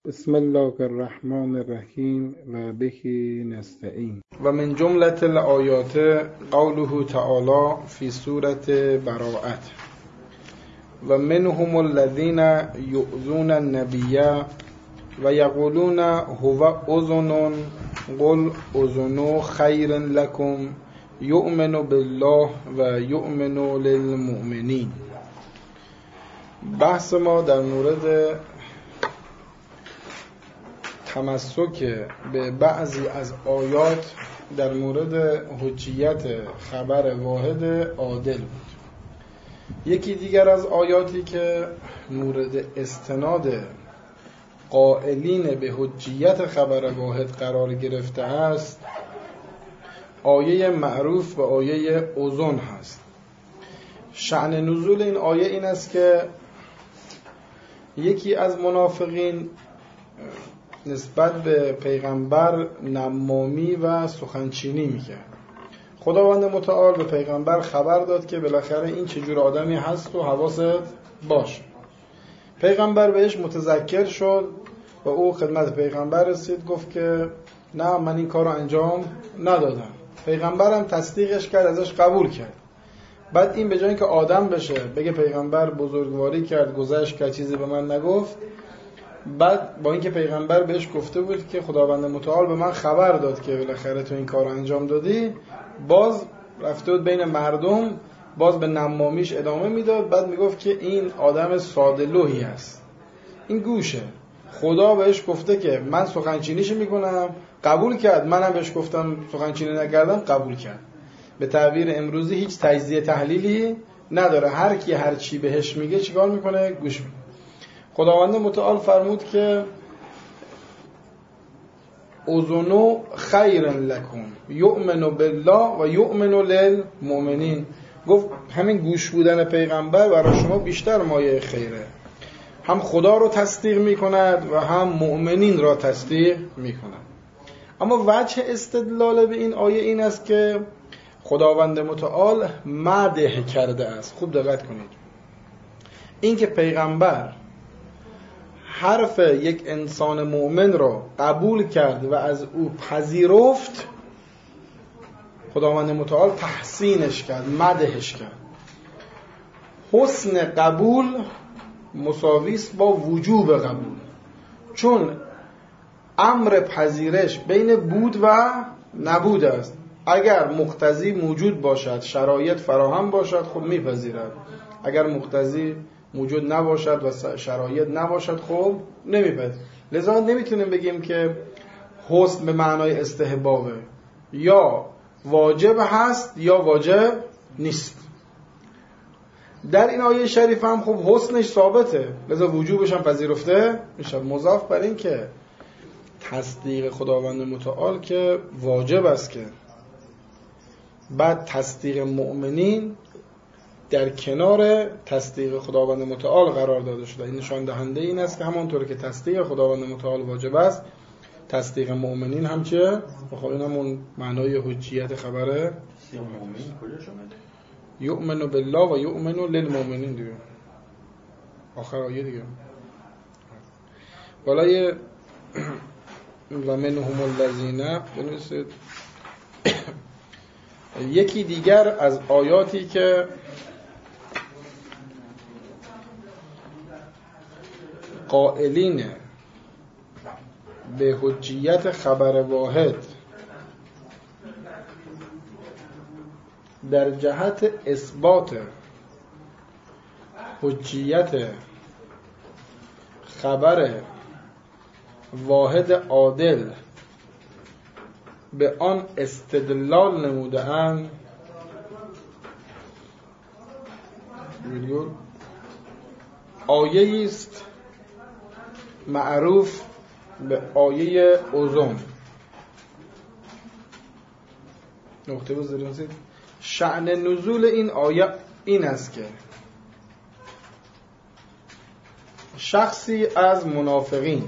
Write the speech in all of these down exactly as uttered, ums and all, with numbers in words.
بسم الله الرحمن الرحیم و به نستعین. و من جملة الآیات قوله تعالی فی سورة براءة و منهم الذین یؤذون النبی و یقولون هو اذن قل اذن خیر لکم یؤمن بالله و یؤمن للمؤمنین. بحث ما در مورد تمسک به بعضی از آیات در مورد حجیت خبر واحد عادل بود. یکی دیگر از آیاتی که مورد استناد قائلین به حجیت خبر واحد قرار گرفته است آیه معروف به آیه اذن هست. شأن نزول این آیه این است که یکی از منافقین نسبت به پیغمبر نمامی و سخنچینی میکرد. خداوند متعال به پیغمبر خبر داد که بالاخره این چجور آدمی هست و حواست باش. پیغمبر بهش متذکر شد و او خدمت پیغمبر رسید، گفت که نه من این کار رو انجام ندادم. پیغمبرم تصدیقش کرد، ازش قبول کرد. بعد این به جای اینکه آدم بشه بگه پیغمبر بزرگواری کرد گذشت کرد چیزی به من نگفت، بعد با اینکه پیغمبر بهش گفته بود که خداوند متعال به من خبر داد که بالاخره تو این کار رو انجام دادی، باز رفته بود بین مردم باز به نمامیش ادامه میداد. بعد میگفت که این آدم ساده لوحی است، این گوشه. خدا بهش گفته که من سخنچینیش میکنم، قبول کرد. منم بهش گفتم سخنچینی نکردم، قبول کرد. به تعبیر امروزی هیچ تجزیه تحلیلی نداره، هر کی هر چی بهش میگه چیکار میکنه؟ گوش میده. خداوند متعال فرمود که اذن خیر لکم یؤمن بالله و یؤمن للمؤمنین. گفت همین گوش بودن پیغمبر برای شما بیشتر مایه خیره، هم خدا رو تصدیق میکند و هم مؤمنین را تصدیق میکند. اما وجه استدلال به این آیه این است که خداوند متعال مدح کرده است. خوب دقت کنید، این که پیغمبر حرف یک انسان مؤمن را قبول کرد و از او پذیرفت، خداوند متعال تحسینش کرد، مدحش کرد. حسن قبول مساوی است با وجوب قبول، چون امر پذیرش بین بود و نبود است. اگر مقتضی موجود باشد، شرایط فراهم باشد، خب میپذیرد. اگر مقتضی موجود نباشد و شرایط نباشد، خب نمیپذیرد. لذا نمیتونیم بگیم که حسن به معنای استحبابه، یا واجب هست یا واجب نیست. در این آیه شریف هم خب حسنش ثابته، لذا وجوبش هم پذیرفته میشه. مضاف بر این که تصدیق خداوند متعال که واجب است، که بعد تصدیق مؤمنین در کنار تصدیق خداوند متعال قرار داده شده. این نشان دهنده این است که همانطور که تصدیق خداوند متعال واجب است، تصدیق مؤمنین هم چه؟ خب این همون معنای حجیت خبره. یؤمن بالله و یؤمن للمؤمنین دیگه، آخر آیه دیگه. بالای و منهم الذین بنویسید. یکی دیگر از آیاتی که قائلین به حجیت خبر واحد در جهت اثبات حجیت خبر واحد عادل به آن استدلال نموده اند، آیه است معروف به آیه اذن. نقطه بذارید. شأن نزول این آیه این است که شخصی از منافقین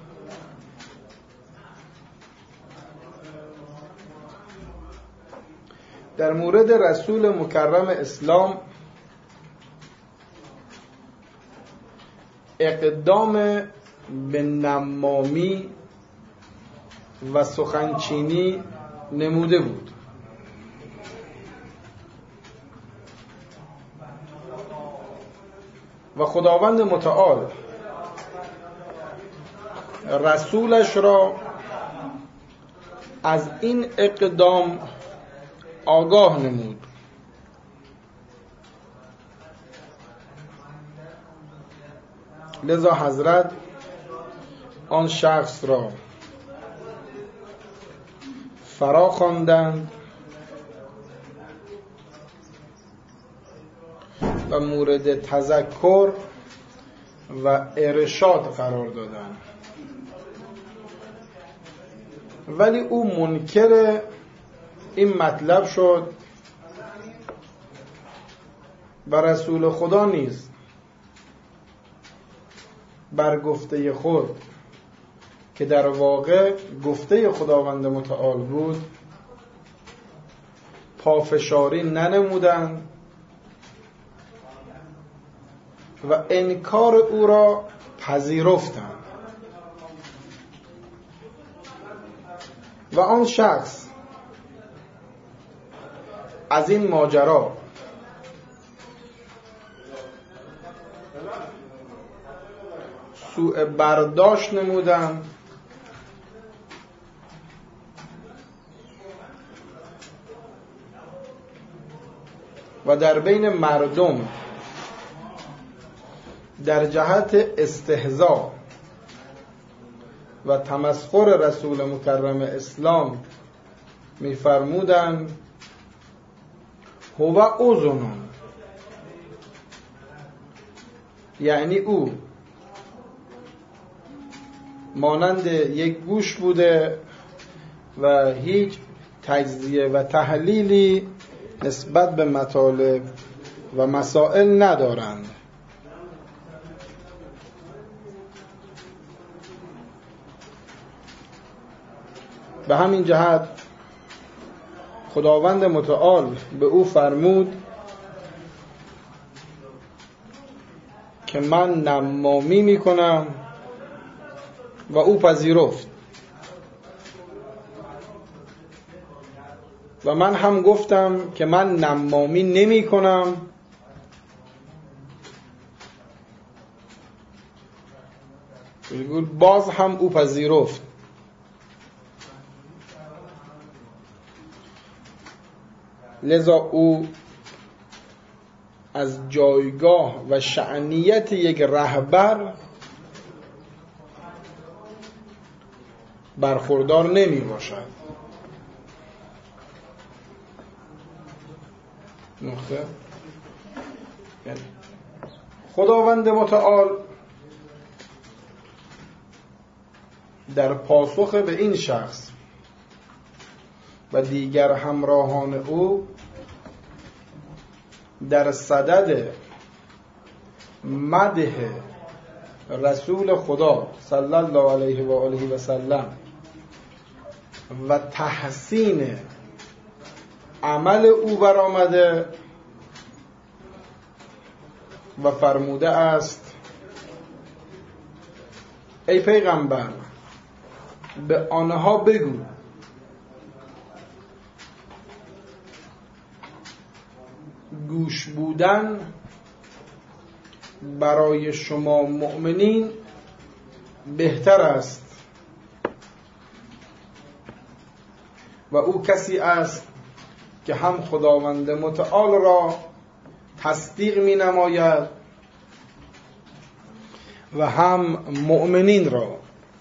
در مورد رسول مکرم اسلام اقدام به نمامی و سخنچینی نموده بود. و خداوند متعال رسولش را از این اقدام آگاه نمود. لذا حضرت آن شخص را فرا خواندند و مورد تذکر و ارشاد قرار دادند، ولی او منکر این مطلب شد و رسول خدا نیز بر گفته خود که در واقع گفته خداوند متعال بود پافشاری ننمودند و انکار او را پذیرفتند. و آن شخص از این ماجرا سوء برداشت نمودند و در بین مردم در جهت استهزاء و تمسخر رسول مکرم اسلام می‌فرمودند هو اذن، یعنی او مانند یک گوش بوده و هیچ تجزیه و تحلیلی نسبت به مطالب و مسائل ندارند. به همین جهت خداوند متعال به او فرمود که من نمامی میکنم و او پذیرفت. و من هم گفتم که من نمامی نمی کنم باز هم او پذیرفت. لذا او از جایگاه و شأنیت یک رهبر برخوردار نمی باشد. نقطه خداوند متعال در پاسخ به این شخص و دیگر همراهان او در صدد مدح رسول خدا صلی الله علیه و آله و سلم و تحسین عمل او برآمده و فرموده است ای پیغمبر به آنها بگو گوش بودن برای شما مؤمنین بهتر است و او کسی است که هم خداوند متعال را تصدیق می نماید و هم مؤمنین را.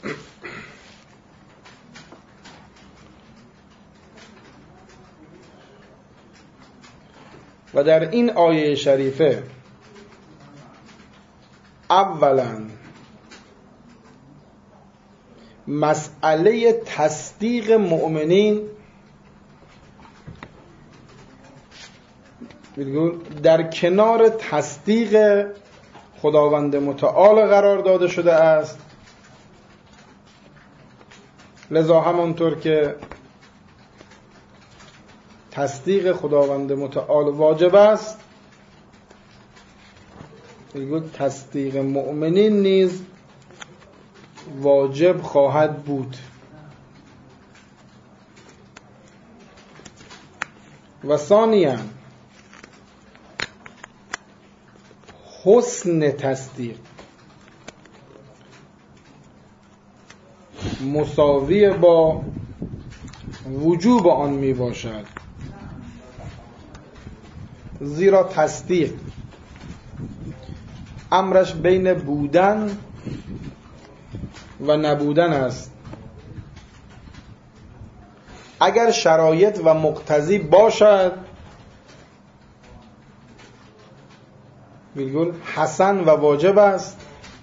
و در این آیه شریفه اولا مسئله تصدیق مؤمنین در کنار تصدیق خداوند متعال قرار داده شده است. لذا همانطور که تصدیق خداوند متعال واجب است، تصدیق مؤمنین نیز واجب خواهد بود. و ثانیاً حسن تصدیق مساوی با وجوب آن می باشد، زیرا تصدیق امرش بین بودن و نبودن است. اگر شرایط و مقتضی باشد ویرگول حسن و واجب است،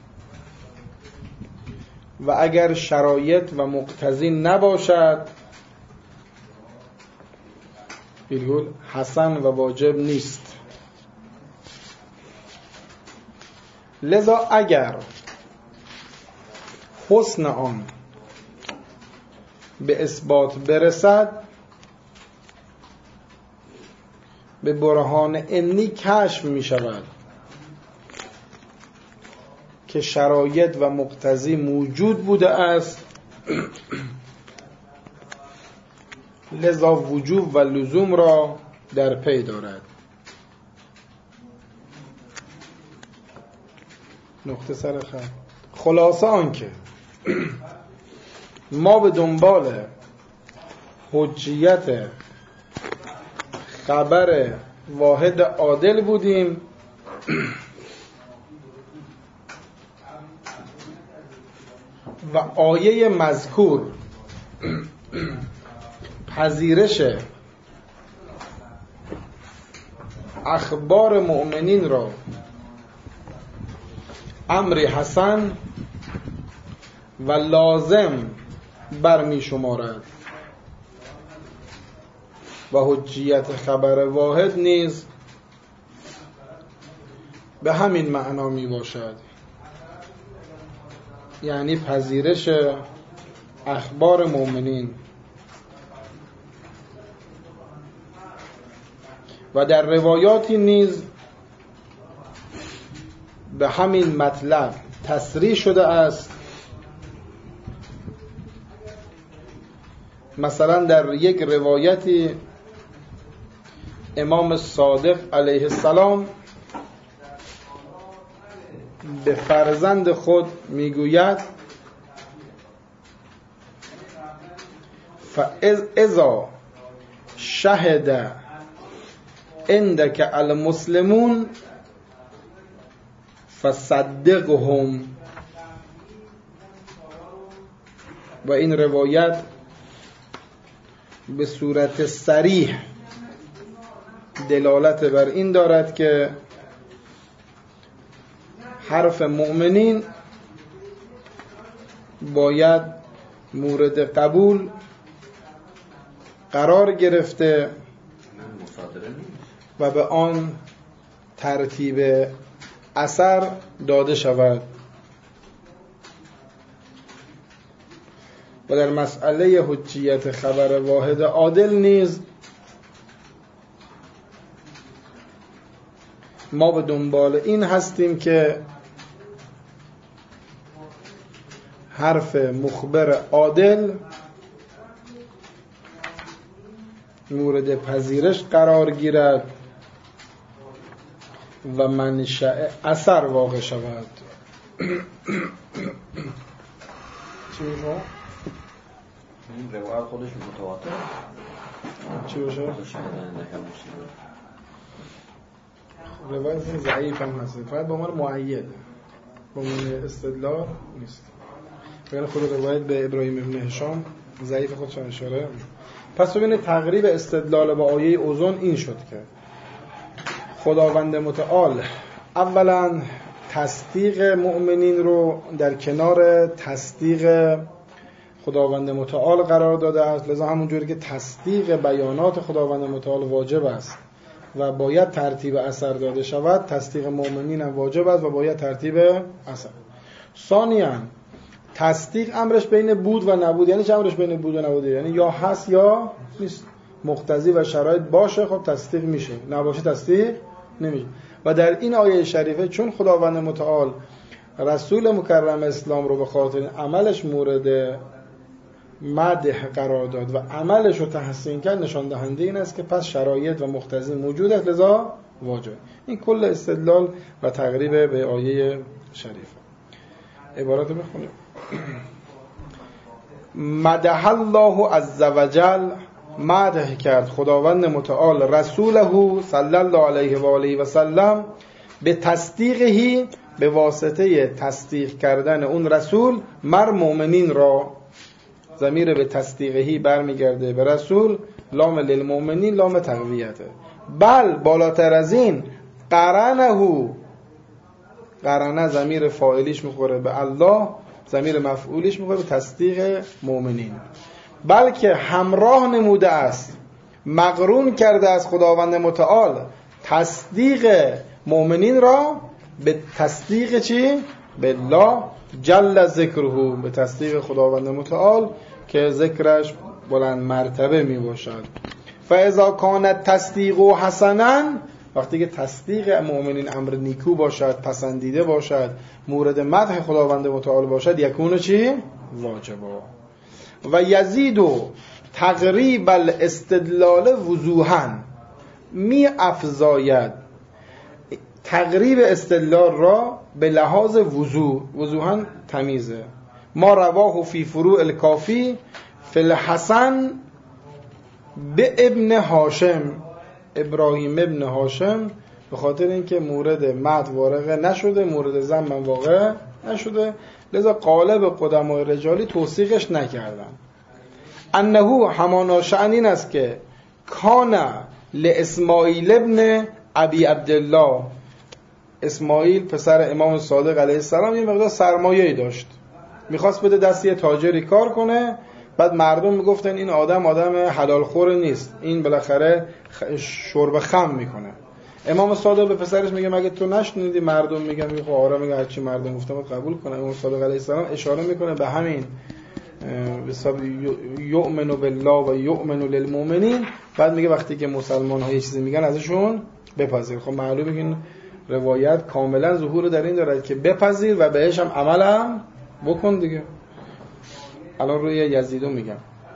و اگر شرایط و مقتضی نباشد ویرگول حسن و واجب نیست. لذا اگر حسن آن به اثبات برسد، به برهان علمی کشف می شود که شرایط و مقتضی موجود بوده است، لذا وجوب و لزوم را در پی دارد. نقطه سر خط. خلاصه آنکه ما به دنبال حجیت خبر واحد عادل بودیم و آیه مذکور پذیرش اخبار مؤمنین را امر حسن و لازم برمی شمارد و حجیت خبر واحد نیز به همین معنا می باشد، یعنی پذیرش اخبار مؤمنین. و در روایاتی نیز به همین مطلب تصریح شده است. مثلا در یک روایتی امام صادق علیه السلام به فرزند خود میگوید فاذا شهد عندك المسلمون فصدقهم. و این روایت به صورت صریح دلالت بر این دارد که حرف مؤمنین باید مورد قبول قرار گرفته و به آن ترتیب اثر داده شود. و در مسئله حجیت خبر واحد عادل نیز ما به دنبال این هستیم که حرف مخبر عادل مورد پذیرش قرار گیرد و منشأ اثر واقع شود. چی میشه؟ این روایت خودش متواتر چی باشه؟ روایت ضعیف هم هست، فقط به عنوان مؤید، به عنوان استدلال نیست. بگن خود روایت به ابراهیم ابن هشام ضعیف خودشان اشاره. پس ببینید تقریب استدلال با آیه اوزون این شد که خداوند متعال اولا تصدیق مؤمنین رو در کنار تصدیق خداوند متعال قرار داده است، لذا همونجوری که تصدیق بیانات خداوند متعال واجب است و باید ترتیب اثر داده شود، تصدیق مؤمنین هم واجب است و باید ترتیب اثر. ثانیاً تصدیق امرش بین بود و نبود. یعنی چه امرش بین بود و نبود؟ یعنی یا هست یا نیست. مقتضی و شرایط باشه خب تصدیق میشه، نباشه تصدیق نمیشه. و در این آیه شریفه چون خداوند متعال رسول مکرم اسلام رو به خاطر عملش مورد مدح قرار داد و عملش رو تحسین کرد، نشان دهنده این است که پس شرایط و مقتضی موجود است، لذا واجب. این کل استدلال و تقریب به آیه شریفه. عبارت رو بخونیم. مدح الله عز وجل، مدح کرد خداوند متعال رسوله صلی الله علیه و آله و سلم به تصدیقهی، به واسطه تصدیق کردن اون رسول مر مؤمنین را. ضمیر به تصدیقهی برمیگرده به رسول، لام للمؤمنین لام تقویته. بل بالاتر از این قرنه، قرنه ضمیر فاعلیش میخوره به الله، ضمیر مفعولیش میخوره به تصدیق مؤمنین، بلکه همراه نموده است، مقرون کرده از خداوند متعال تصدیق مؤمنین را به تصدیق چی؟ بالله جل ذکره، به تصدیق خداوند متعال که ذکرش بلند مرتبه می باشد. فاذا کان تصدیق حسنا، وقتی که تصدیق مؤمنین امر نیکو باشد، پسندیده باشد، مورد مدح خداوند متعال باشد، یکونه چی؟ واجبا. و یزید تقریب الاستدلال وضوحا، می افزاید تقریب استدلال را به لحاظ وضوح، وضوحا تمیزه. ما رواه فی فروع الکافی فی الحسن به ابن هاشم، ابراهیم ابن هاشم، به خاطر اینکه مورد مد واقع نشده، مورد ذم واقع نشده، لذا قالب قدمای رجالی توثیقش نکردن. انه همانا شأن این است که کان لاسماعیل ابن ابی عبدالله، اسماعیل پسر امام صادق علیه السلام یه مقدار سرمایه‌ای داشت، میخواست بده دست یه تاجری کار کنه، بعد مردم میگفتن این آدم آدم حلال خور نیست، این بالاخره شرب خم میکنه. امام صادق به پسرش میگه مگه تو نشنیدی مردم میگن؟ میگه آره، میگه هرچی مردم گفتم قبول کنه. امام صادق علیه السلام اشاره میکنه به همین به حساب یؤمن بالله و یؤمن للمؤمنین، بعد میگه وقتی که مسلمان ها یه چیزی میگن ازشون بپذیر. خب معلومه این روایت کاملا ظهور در این دارد که بپذیر و بهش هم عمل هم بکن دیگه. الان روی یزیدو میگم.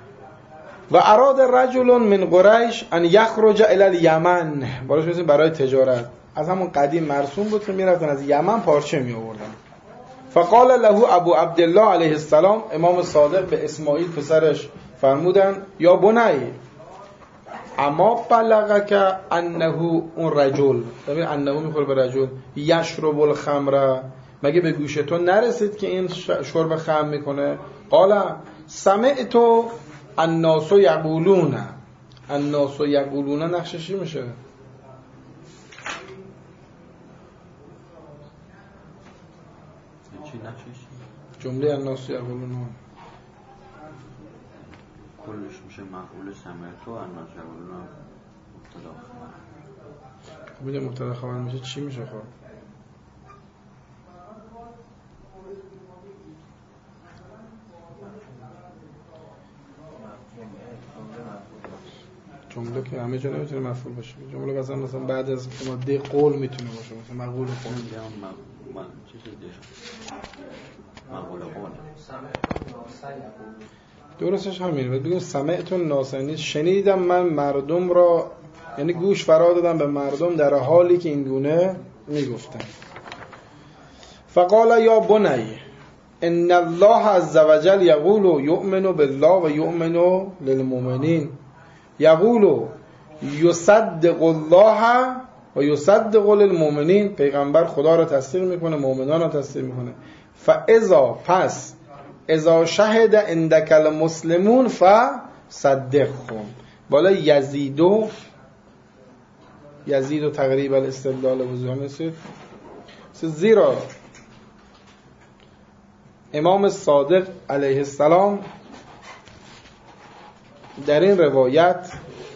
و اراد رجل من قریش ان یخرج الی الیمن، بالاش میگه برای تجارت. از همون قدیم مرسوم بود که میرفتن از یمن پارچه می آوردن. فقال له ابو عبدالله علیه السلام، امام صادق به اسماعیل پسرش فرمودن یا بنی اما بلغک انه اون رجل، ببین انه میخوره به رجل، یشرب الخمر، مگه به گوش تو نرسید که این شرب خمر میکنه؟ قال سمعت الناس یقولون، الناس یقولون نقشش چی میشه؟ جمله الناس یقولون کلش میشه مفعول سمعت و الناس یقولون مبتدا خبر. میگه مبتدا خبر میشه چی میشه؟ خب جمله که همه جا نمیتونه مفعول باشه. جمله مثلا مثلا بعد از ماده قول میتونه باشه، مثلا مقول قول. من چیزی دیگه مقول قول. درستش همینه. بعد بگیم سمعت الناس، یعنی شنیدم من مردم را، یعنی گوش فرا دادم به مردم در حالی که این گونه میگفتن. فقال یا بنی ان الله عز وجل یقول یؤمن بالله و یؤمن للمؤمنین، یقول یصدق الله و یصدق للمؤمنین، پیغمبر خدا را تصدیق میکنه، مؤمنان را تصدیق میکنه. فاذا پس اذا شهد عندك المسلمون فصدقهم. بالا یزیدو یزیدو تقریبا الاستدلال وضوح میسید، زیرا امام صادق علیه السلام در این روایت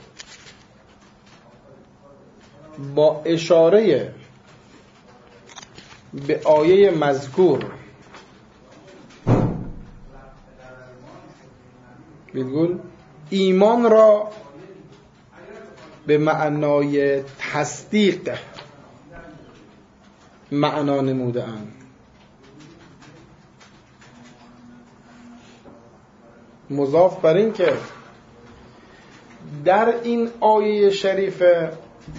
با اشاره به آیه مذکور بگول ایمان را به معنای تصدیق معنا نموده اند. مضاف بر این که در این آیه شریفه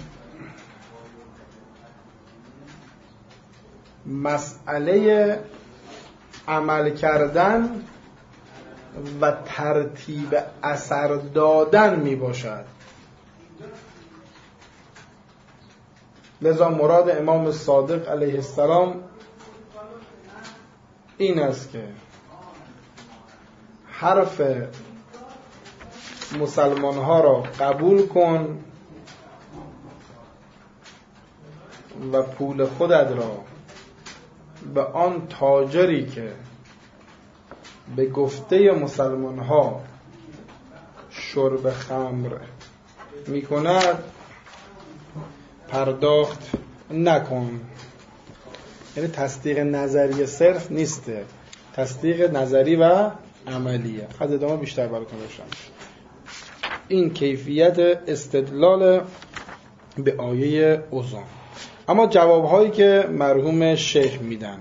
مسئله عمل کردن و ترتیب اثر دادن می باشد. لذا مراد امام صادق علیه السلام این است که حرف مسلمان ها را قبول کن و پول خودت را به آن تاجری که به گفته مسلمان ها شرب خمر می کند پرداخت نکن. یعنی تصدیق نظری صرف نیسته، تصدیق نظری و عملیه. خد ادامه بیشتر براتون روشن. این کیفیت استدلال به آیه اوزان. اما جوابهایی که مرحوم شیخ میدن.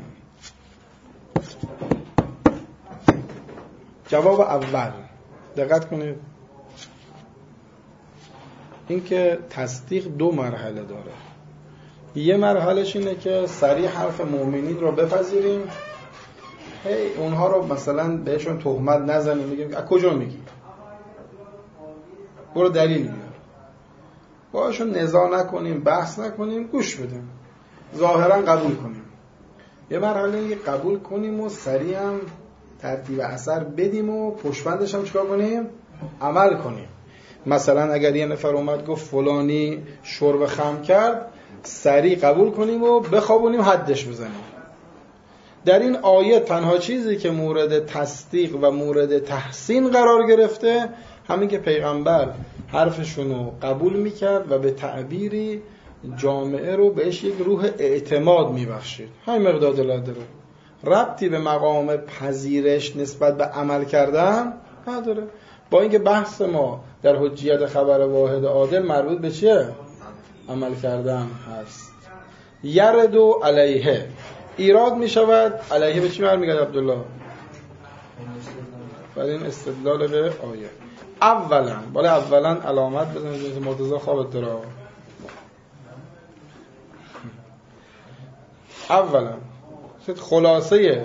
جواب اول دقت کنید، این که تصدیق دو مرحله داره. یه مرحلهش اینه که صریح حرف مؤمنین رو بپذیریم، هی اونها رو مثلا بهشون تهمت نزنیم، میگیم از کجا میگی؟ برو دلیل بیار. باهاشون نزاع نکنیم، بحث نکنیم، گوش بدیم، ظاهرا قبول کنیم. یه مرحله دیگه قبول کنیم و صریح هم ترتیب اثر بدیم و پشتبندش هم چیکار کنیم؟ عمل کنیم. مثلا اگر یه نفر اومد گفت فلانی شرب خمر کرد، سریع قبول کنیم و بخوابونیم حدش بزنیم. در این آیه تنها چیزی که مورد تصدیق و مورد تحسین قرار گرفته همین که پیغمبر حرفشونو قبول میکرد و به تعبیری جامعه رو بهش یک روح اعتماد میبخشید. همین مقدار دلالت داره، ربطی به مقام پذیرش نسبت به عمل کردن نداره. با اینکه بحث ما در حجیت خبر واحد عادل مربوط به چیه؟ عمل کردن هست. یردو علیه ایراد می شود. علیه به چی برمیگرده عبدالله؟ برای این استدلال به آیه. اولا بالا اولا علامت بزنید مرتضی خوابت داره. اولا خلاصه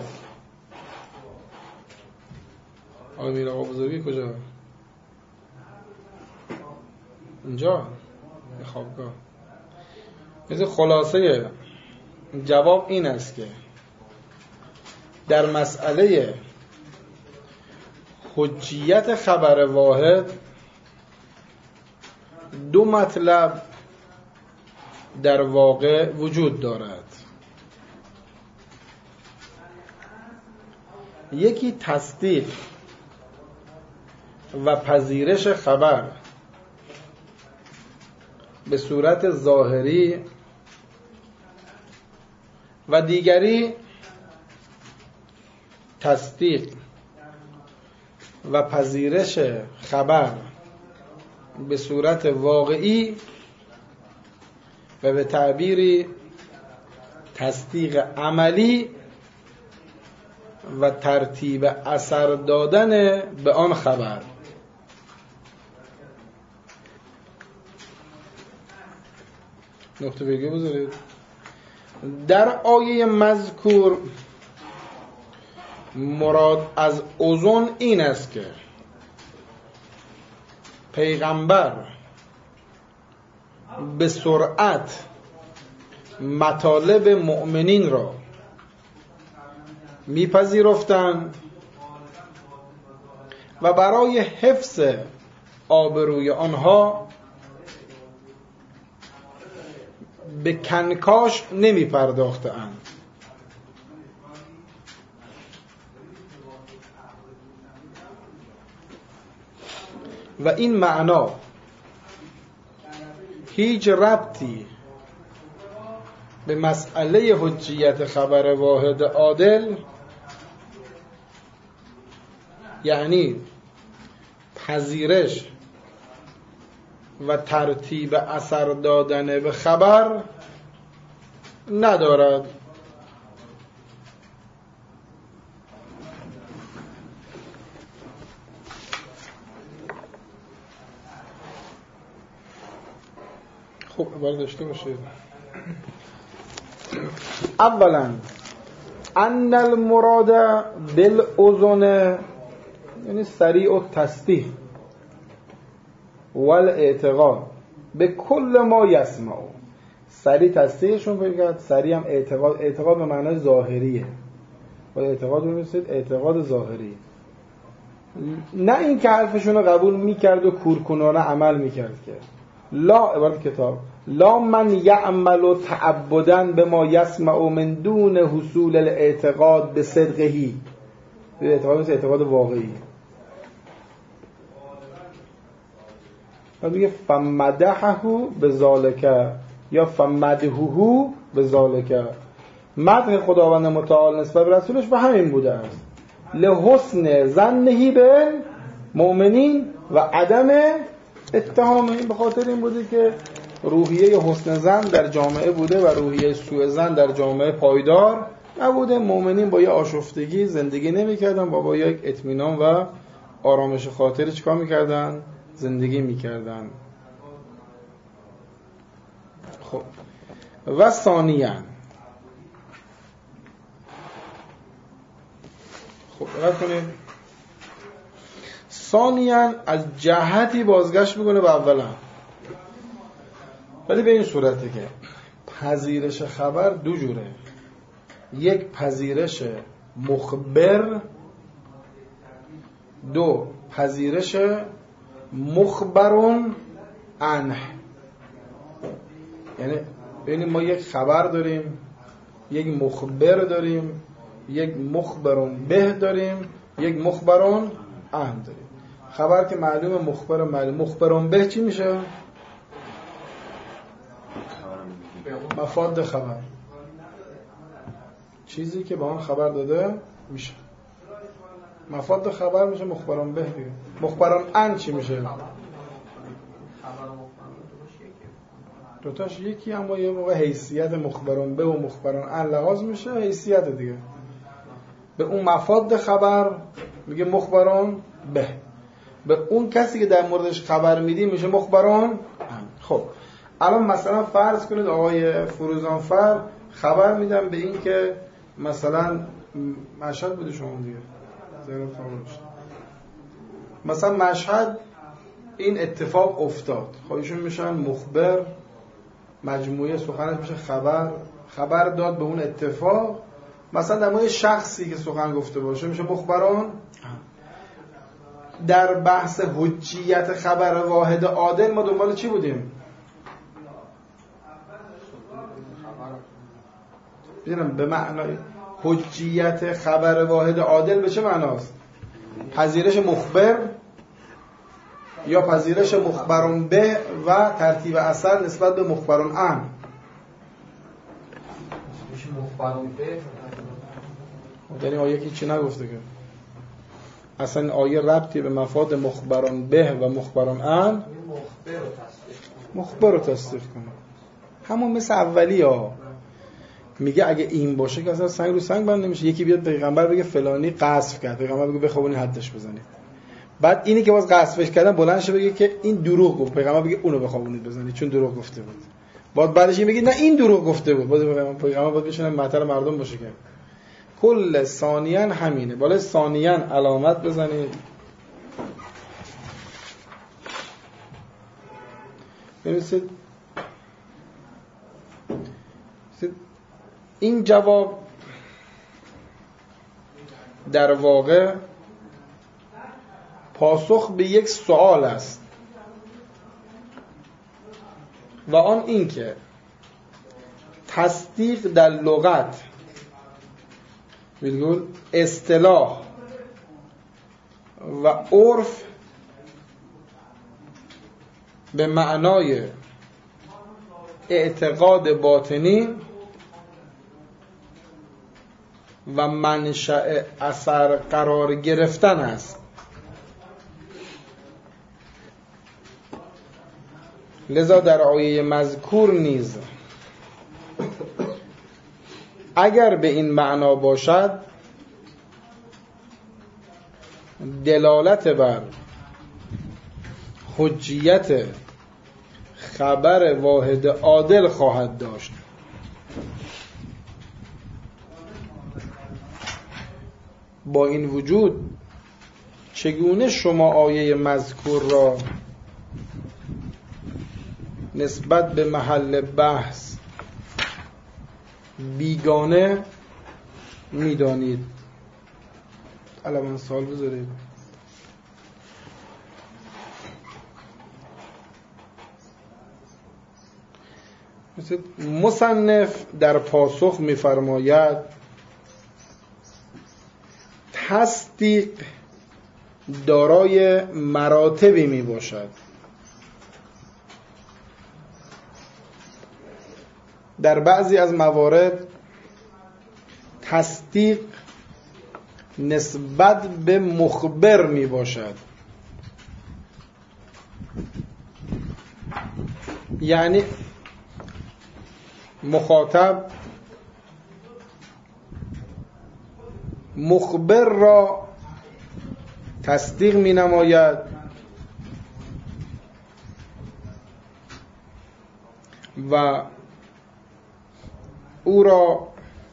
آقای میر آقا بزرگی کجا؟ اینجا خوابگاه. مثل خلاصه جواب این است که در مسئله حجیت خبر واحد دو مطلب در واقع وجود دارد. یکی تصدیق و پذیرش خبر به صورت ظاهری و دیگری تصدیق و پذیرش خبر به صورت واقعی و به تعبیری تصدیق عملی و ترتیب اثر دادن به آن خبر. نقطه بگی بذارید. در آیه مذکور مراد از اذن این است که پیغمبر به سرعت مطالب مؤمنین را میپذیرفتند و برای حفظ آبروی آنها به کنکاش نمی پرداختند. و این معنا هیچ ربطی به مسئله حجیت خبر واحد عادل، یعنی پذیرش و ترتیب اثر دادن به خبر ندارد. خب عبارت داشته باشید. اولا ان المراد بالاذن یعنی سریع التصدیق والاعتقاد به کل ما یسمع. سریع تصدیقشون پیدا کرد، سریع هم اعتقاد. اعتقاد به معنای ظاهریه و اعتقاد بمیستید اعتقاد ظاهری، نه این که حرفشون رو قبول میکرد و کورکنانه عمل میکرد که لا، عبارت کتاب لا من یعمل تعبداً به ما یسمع من دون حصول الاعتقاد به صدقهی. به اعتقاد مثل اعتقاد واقعی. میگه فمدحه به ذالک یا فمدحه به ذالک. مدح خداوند متعال نسبت به رسولش به همین بوده است، لحسن ظنه به مؤمنین و عدم اتهامه. به خاطر این بوده که روحیه حسن ظن در جامعه بوده و روحیه سوء ظن در جامعه پایدار نبوده. مؤمنین با یه آشفتگی زندگی نمی‌کردن، با با یک اطمینان و آرامش خاطر چیکار می‌کردن؟ زندگی می‌کردن. خب و ثانیاً خب رد کنید. ثانیاً از جهتی بازگشت میکنه به اولا، ولی به این صورته که پذیرش خبر دو جوره. یک پذیرش مخبر، دو پذیرش مخبرون عنه. یعنی ببینیم ما یک خبر داریم، یک مخبر داریم، یک مخبرون به داریم، یک مخبرون عنه داریم. خبر که معلومه، مخبر معلوم. مخبرون به چی میشه؟ مفاد خبر، چیزی که با اون خبر داده میشه مفاد خبر میشه مخبرون به دیگه. مخبرون عنه چی میشه؟ دوتاش یکی، اما یه موقع حیثیت مخبرون به و مخبرون عنه لحاظ میشه، حیثیت دیگه. به اون مفاد خبر میگه مخبرون به، به اون کسی که در موردش خبر میدی میشه مخبرون. خب الان مثلا فرض کنید آقای فروزانفر خبر میدم به این که مثلا مشهد بوده شما دیگه مثلا مشهد این اتفاق افتاد، خب ایشون میشن مخبر، مجموعه سخنش میشه خبر. خبر داد به اون اتفاق، مثلا در مورد شخصی که سخن گفته باشه میشه مخبران. در بحث حجیت خبر واحد عادل ما دنبال چی بودیم؟ ببینم به معنای حجیت خبر واحد عادل به چه معناست؟ پذیرش مخبر یا پذیرش مخبرون به و ترتیب اثر نسبت به مخبرون عنه؟ مخبرون به یعنی آیه که چی نگفته که اصلا آیه ربطی به مفاد مخبران به و مخبران عنه. مخبر رو تصدیق کنه، همون مثل اولی ها. میگه اگه این باشه که اصلا سنگ رو سنگ بند نمیشه. یکی بیاد پیغمبر بگه فلانی قذف کرد، پیغمبر بگه بخوابونید حدش بزنید. بعد اینی که باز قذفش کردن بلند شه بگه که این دروغ گفت، پیغمبر بگه اونو بخوابونید بزنید چون دروغ گفته بود. بعد بعدش این بگه نه این دروغ گفته بود، باز پیغمبر باید بشینه معطل مردم باشه. که کل ثانیاً همینه. بالا ثانیاً علامت بزنید. ببینید این جواب در واقع پاسخ به یک سوال است و آن این که تصدیق در لغت ویرگول اصطلاح و عرف به معنای اعتقاد باطنی و منشأ اثر قرار گرفتن است. لذا در آیه مذکور نیز اگر به این معنا باشد دلالت بر حجیت خبر واحد عادل خواهد داشت. با این وجود چگونه شما آیه مذکور را نسبت به محل بحث بیگانه میدانید؟ الان من سوال بذارید. مثل مصنف در پاسخ می‌فرماید تصدیق دارای مراتبی می باشد. در بعضی از موارد تصدیق نسبت به مخبر می باشد، یعنی مخاطب مخبر را تصدیق می نماید و او را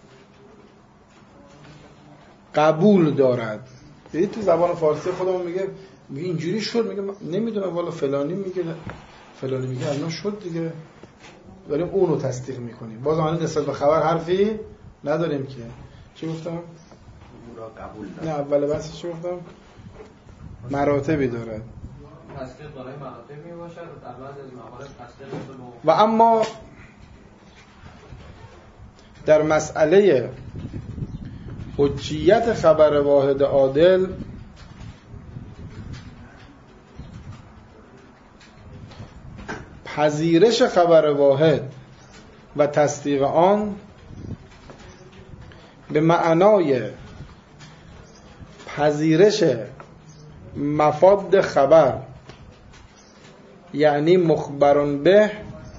قبول دارد. دیدید تو زبان فارسی خودمون میگه میگه اینجوری شد، میگه نمیدونم والا فلانی میگه فلانی میگه الان شد دیگه، داریم اونو تصدیق میکنیم. باز الان نسبت به خبر حرفی نداریم که. چی گفتم؟ او را قبول دارد. نه اول بحث چی گفتم؟ مراتبی دارد. تصدیق دارای مراتب می باشد و در بعض از موارد تصدیق به و اما در مسئله حجیت خبر واحد عادل پذیرش خبر واحد و تصدیق آن به معنای پذیرش مفاد خبر، یعنی مخبرون به،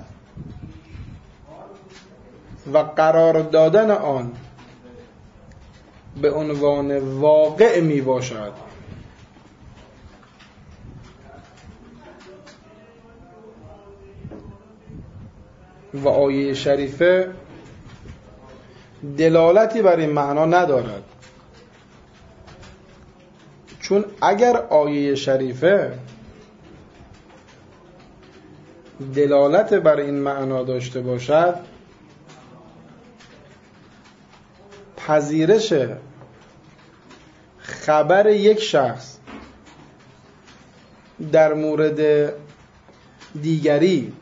و قرار دادن آن به عنوان واقع می باشد. و آیه شریفه دلالتی بر این معنا ندارد، چون اگر آیه شریفه دلالت بر این معنا داشته باشد، پذیرش خبر یک شخص در مورد دیگری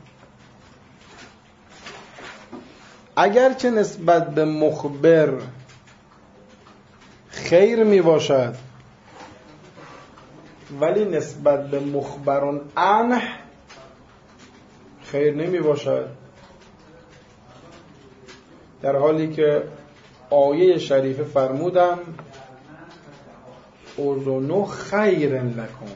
اگرچه نسبت به مخبر خیر می باشد، ولی نسبت به مخبران عنه خیر نمی باشد، در حالی که آیه شریفه فرمودن اذن خیر لکم.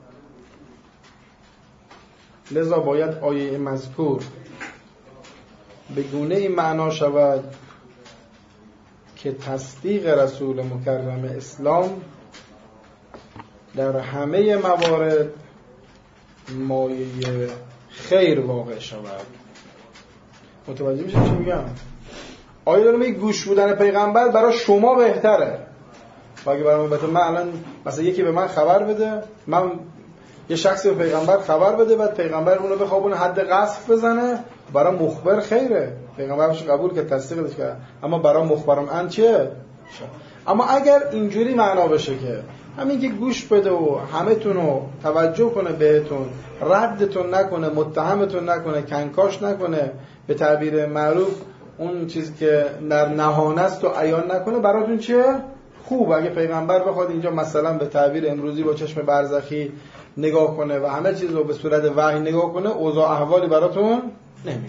لذا باید آیه مذکور به گونه این معنا شود که تصدیق رسول مکرم اسلام در همه موارد مایه خیر واقع شود. متوجه میشه چی میگم؟ آیا دارم میگه گوش بودن پیغمبر برای شما بهتره؟ اگه برای من من الان مثلا یکی به من خبر بده، من یه شخصی به پیغمبر خبر بده، بعد پیغمبر اون رو بخوابونه حد قذف بزنه، برای مخبر خیره، پیغمبرش قبول که تصدیقش کرد، اما برای مخبرم ان چیه؟ اما اگر اینجوری معنا بشه که همین که گوش بده و همه تونو توجه کنه بهتون، ردتون نکنه، متهمتون نکنه، کنکاش نکنه، به تعبیر معروف اون چیزی که در نهانه است و عیان نکنه، براتون چیه؟ خوب. اگه پیغمبر بخواد اینجا مثلا به تعبیر امروزی با چشم برزخی نگاه کنه و همه چیز رو به صورت وحی نگاه کنه، اوضاع احوالی براتون نمیگه.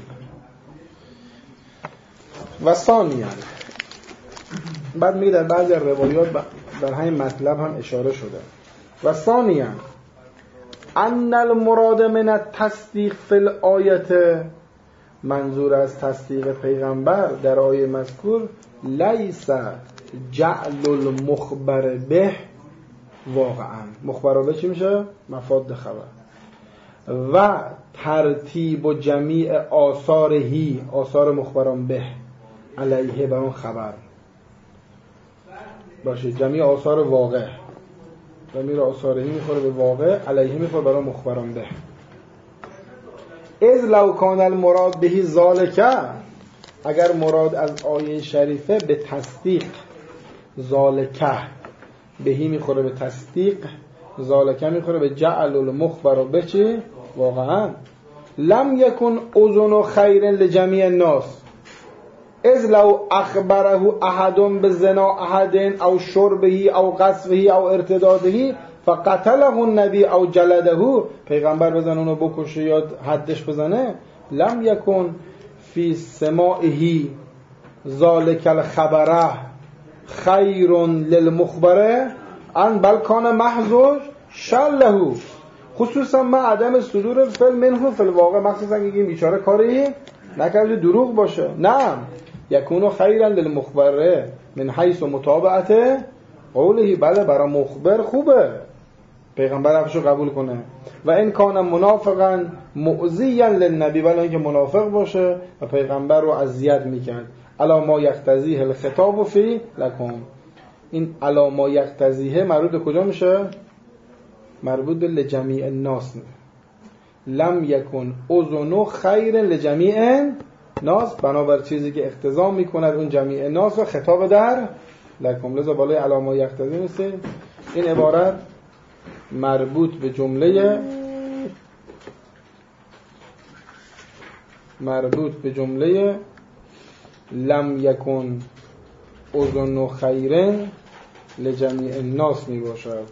و ثانیاً بعد میگه در بعضی روایات در همین مطلب هم اشاره شده. و ثانیاً ان المراد من التصدیق فی الآیه، منظور از تصدیق پیغمبر در آیه مذکور، لیس جعل المخبر به، واقعا مخبر به چی میشه؟ مفاد خبر. و ترتیب و جمیع آثارهی، آثار مخبران به علیه بر اون خبر باشه، جمیع آثار واقع، جمیع آثارهی میخوره به واقع، علیه میخوره برای مخبران به. اذ لو کان المراد بهی ذالکه، اگر مراد از آیه شریفه به تصدیق، ذالکه بهی میخوره به تصدیق، ذالکه میخوره به جعل المخبر به چی؟ واقعا. لم یکن اذن خیر لجمیع الناس اذ لو اخبره احد بزنا احد او شربه او قصفه او ارتداده فقتله النبی او جلده، پیغمبر بزن اونو بکشه یا حدش بزنه، لم یکن فی سماعه ذالک الخبره خیر للمخبره ان بل کان محض شله، خصوصا ما عدم صدور الفعل منه فی الواقع، مخصوصا اگه این بیچاره کاری نکرده دروغ باشه. نه یکونو خیرا للمخبره من حیث متابعت قوله، بله برای مخبر خوبه پیغمبر حرفشو قبول کنه. و این کان منافقا مؤذیا للنبی، بله اینکه منافق باشه و پیغمبر رو اذیت میکرد. الا ما یقتضیه الخطاب فی لکم، این الا ما یقتضیه مربوط به کجا میشه؟ مربوط به لجمیع الناس. لم یکن اذن خیر لجمیع الناس، بنابر چیزی که اقتضا میکند اون جمیع الناس و خطاب در لکم، لذا بالای الا ما یقتضیه نیست. این عبارت مربوط به جمله مربوط به جمله لم یکن اذن خیر لجمیع الناس می باشد.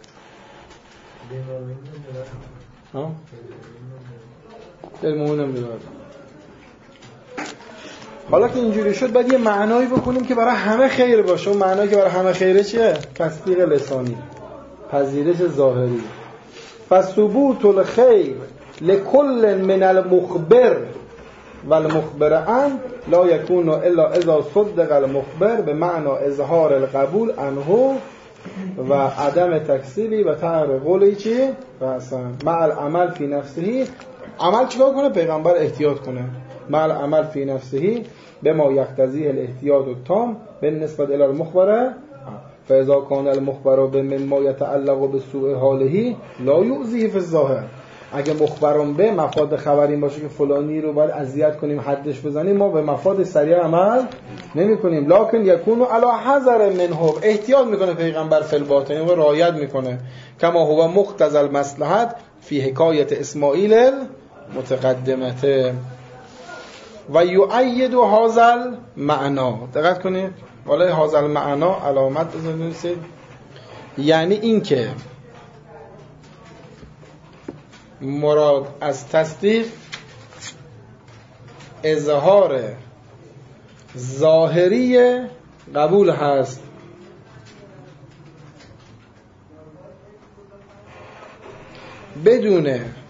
ها؟ المؤمنین بیدار. حالا که اینجوری شد باید یه معنایی بکنیم که برای همه خیر باشه. اون معنایی که برای همه خیره چیه؟ تصدیق لسانی، پذیرش ظاهری. فثبوت الخیر لكل من المخبر والمخبر عن لا يكون الا اذا صدق المخبر به معنی اظهار القبول عنه و عدم تکسیلی و تعر قولی چی؟ رأسن مع العمل فی نفسه. عمل چیکار کنه؟ پیغمبر احتیاط کنه. مع العمل فی نفسه به ما یقتضیه الاحتیاط التام بالنسبه الی المخبر، فاذا کان المخبر بمما یتعلق بسوء حاله لا یؤذیه فی الظاهر. اگه مخبران به مفاد خبر این باشه که فلانی رو باید اذیت کنیم، حدش بزنیم، ما به مفاد سریع عمل نمی کنیم. لکن یکونو علی حذر منه، احتیاط میکنه پیغمبر فی الباطن و رعایت میکنه. کما هو مقتضی المصلحت فی حکایت اسماعیل متقدمته و یؤید هذا المعنی. دقت کنید والای هذا المعنی علامت بزنید، یعنی این که مراد از تصدیق اظهار ظاهری قبول هست، بدون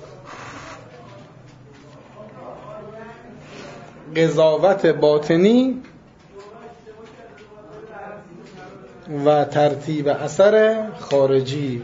قضاوت باطنی و ترتیب اثر خارجی.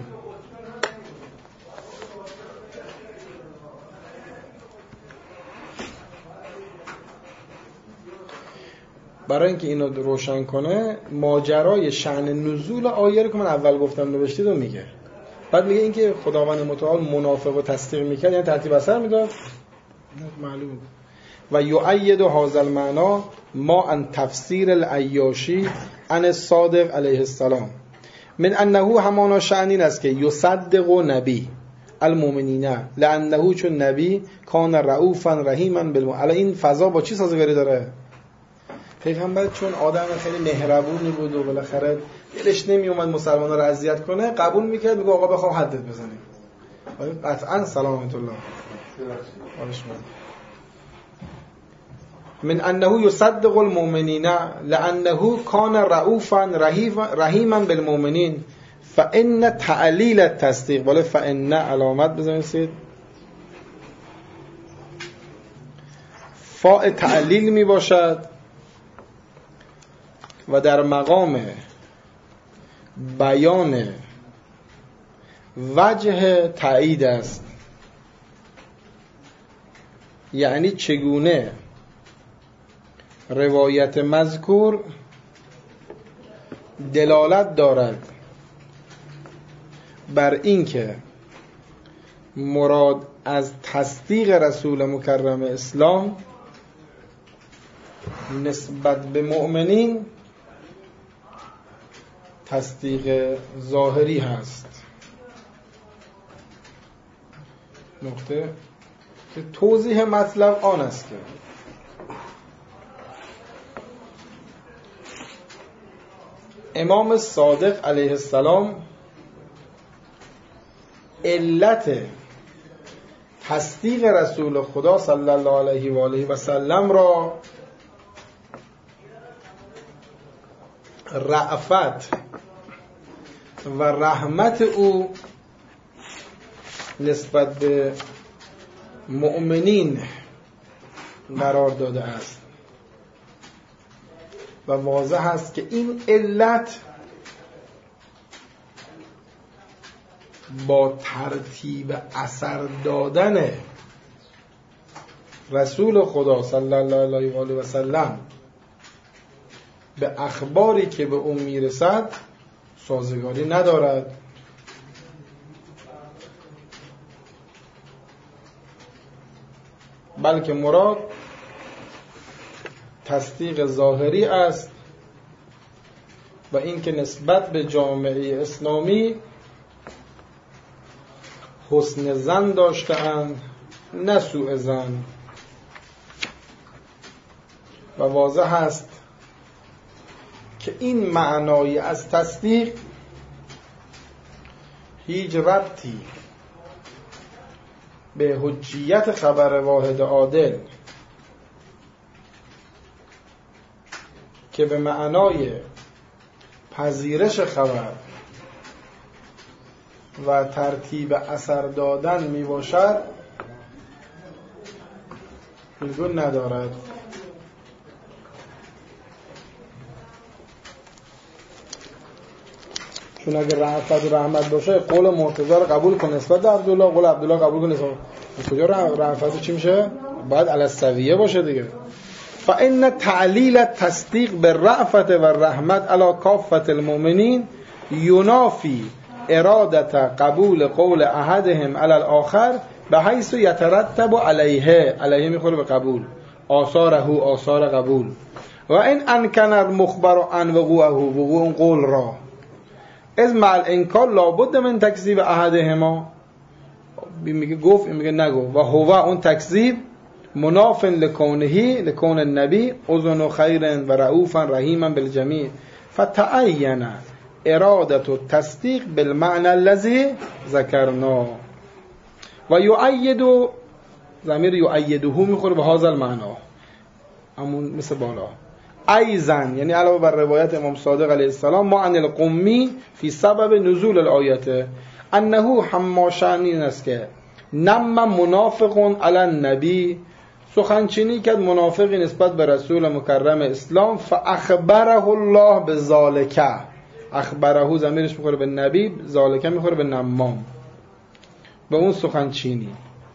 برای اینکه اینو روشن کنه ماجرای شأن نزول آیه رو که من اول گفتم نوشتید رو میگه. بعد میگه اینکه خداوند متعال منافق و تصدیق میکرد یعنی ترتیب اثر میداد، معلوم. و یؤید هذا المعنی ما ان تفسیر العیاشی عن الصادق علیه السلام من انه همانا شأنین است که یصدق نبی المؤمنین لانه چون نبی کان رؤوفا رحیما بالمؤمنین. این فضا با چی سازگاری داره؟ پیغمبر چون آدم خیلی مهربونی بود و بالاخره دلش نمی اومد مسلمانا رو اذیت کنه، قبول میکرد، میگه آقا بخوام حدت بزنیم. قطعا سلامت الله من انه یصدق المؤمنین لانه کان رؤوفا رحیما بالمؤمنین فان تعلیل التصدیق، بالا فان علامت بزنید، فاء تعلیل می باشد و در مقام بیان وجه تایید است. یعنی چگونه روایت مذکور دلالت دارد بر اینکه مراد از تصدیق رسول مکرم اسلام نسبت به مؤمنین تصدیق ظاهری هست. نقطه که توضیح مطلب آن است که امام صادق علیه السلام علت تصدیق رسول خدا صلی الله علیه و آله و سلم را رأفت و رحمت او نسبت به مؤمنین قرار داده است و واضح است که این علت با ترتیب اثر دادن رسول خدا صلی الله علیه و آله و سلم به اخباری که به اون میرسد سازگاری ندارد. بلکه مراد تصدیق ظاهری است و این که نسبت به جامعه اسلامی حسن ظن داشته‌اند نه سوء ظن. و واضح است که این معنای از تصدیق هیچ ربطی به حجیت خبر واحد عادل که به معنای پذیرش خبر و ترتیب اثر دادن می باشد بالکل ندارد. چون اگر رأفت و رحمت باشه قول مرتضی رو قبول کن نسبت به عبدالله، قول عبدالله قبول کن نسبت کجا رأفت چی میشه؟ باید علی السویه باشه دیگه. فإن تعلیل تصدیق بالرأفت و رحمت علی کافة المؤمنین ینافی ارادت قبول قول احدهم علی الاخر به حیث یترتب علیه، علیه میخوره به قبول، آثاره آثار قبول. و این انکن المخبر عن وقوعه، وقوع اون قول را از مع الانکار لابد من تکذیب احدهما، میگه گفت میگه نگو، و هو اون تکذیب مناف لکونه لکون النبی اذن خیر و رؤوفا رحیما بالجمیع فتعین ارادت التصدیق بالمعنى الذي ذکرنا و یؤید، ضمیر یؤیده میخوره به هذا المعنى، همون مثل بالا. ایزن یعنی علاوه بر روایت امام صادق علیه السلام ما عن القمی فی سبب نزول الآیت انه حماشانی است که نم منافقون علی النبی، سخنچینی کرد منافقی نسبت به رسول مکرم اسلام، فاخبره الله بذالک، اخبره ضمیرش میخوره به نبی، ذالک میخوره به نمام، به اون سخنچینی.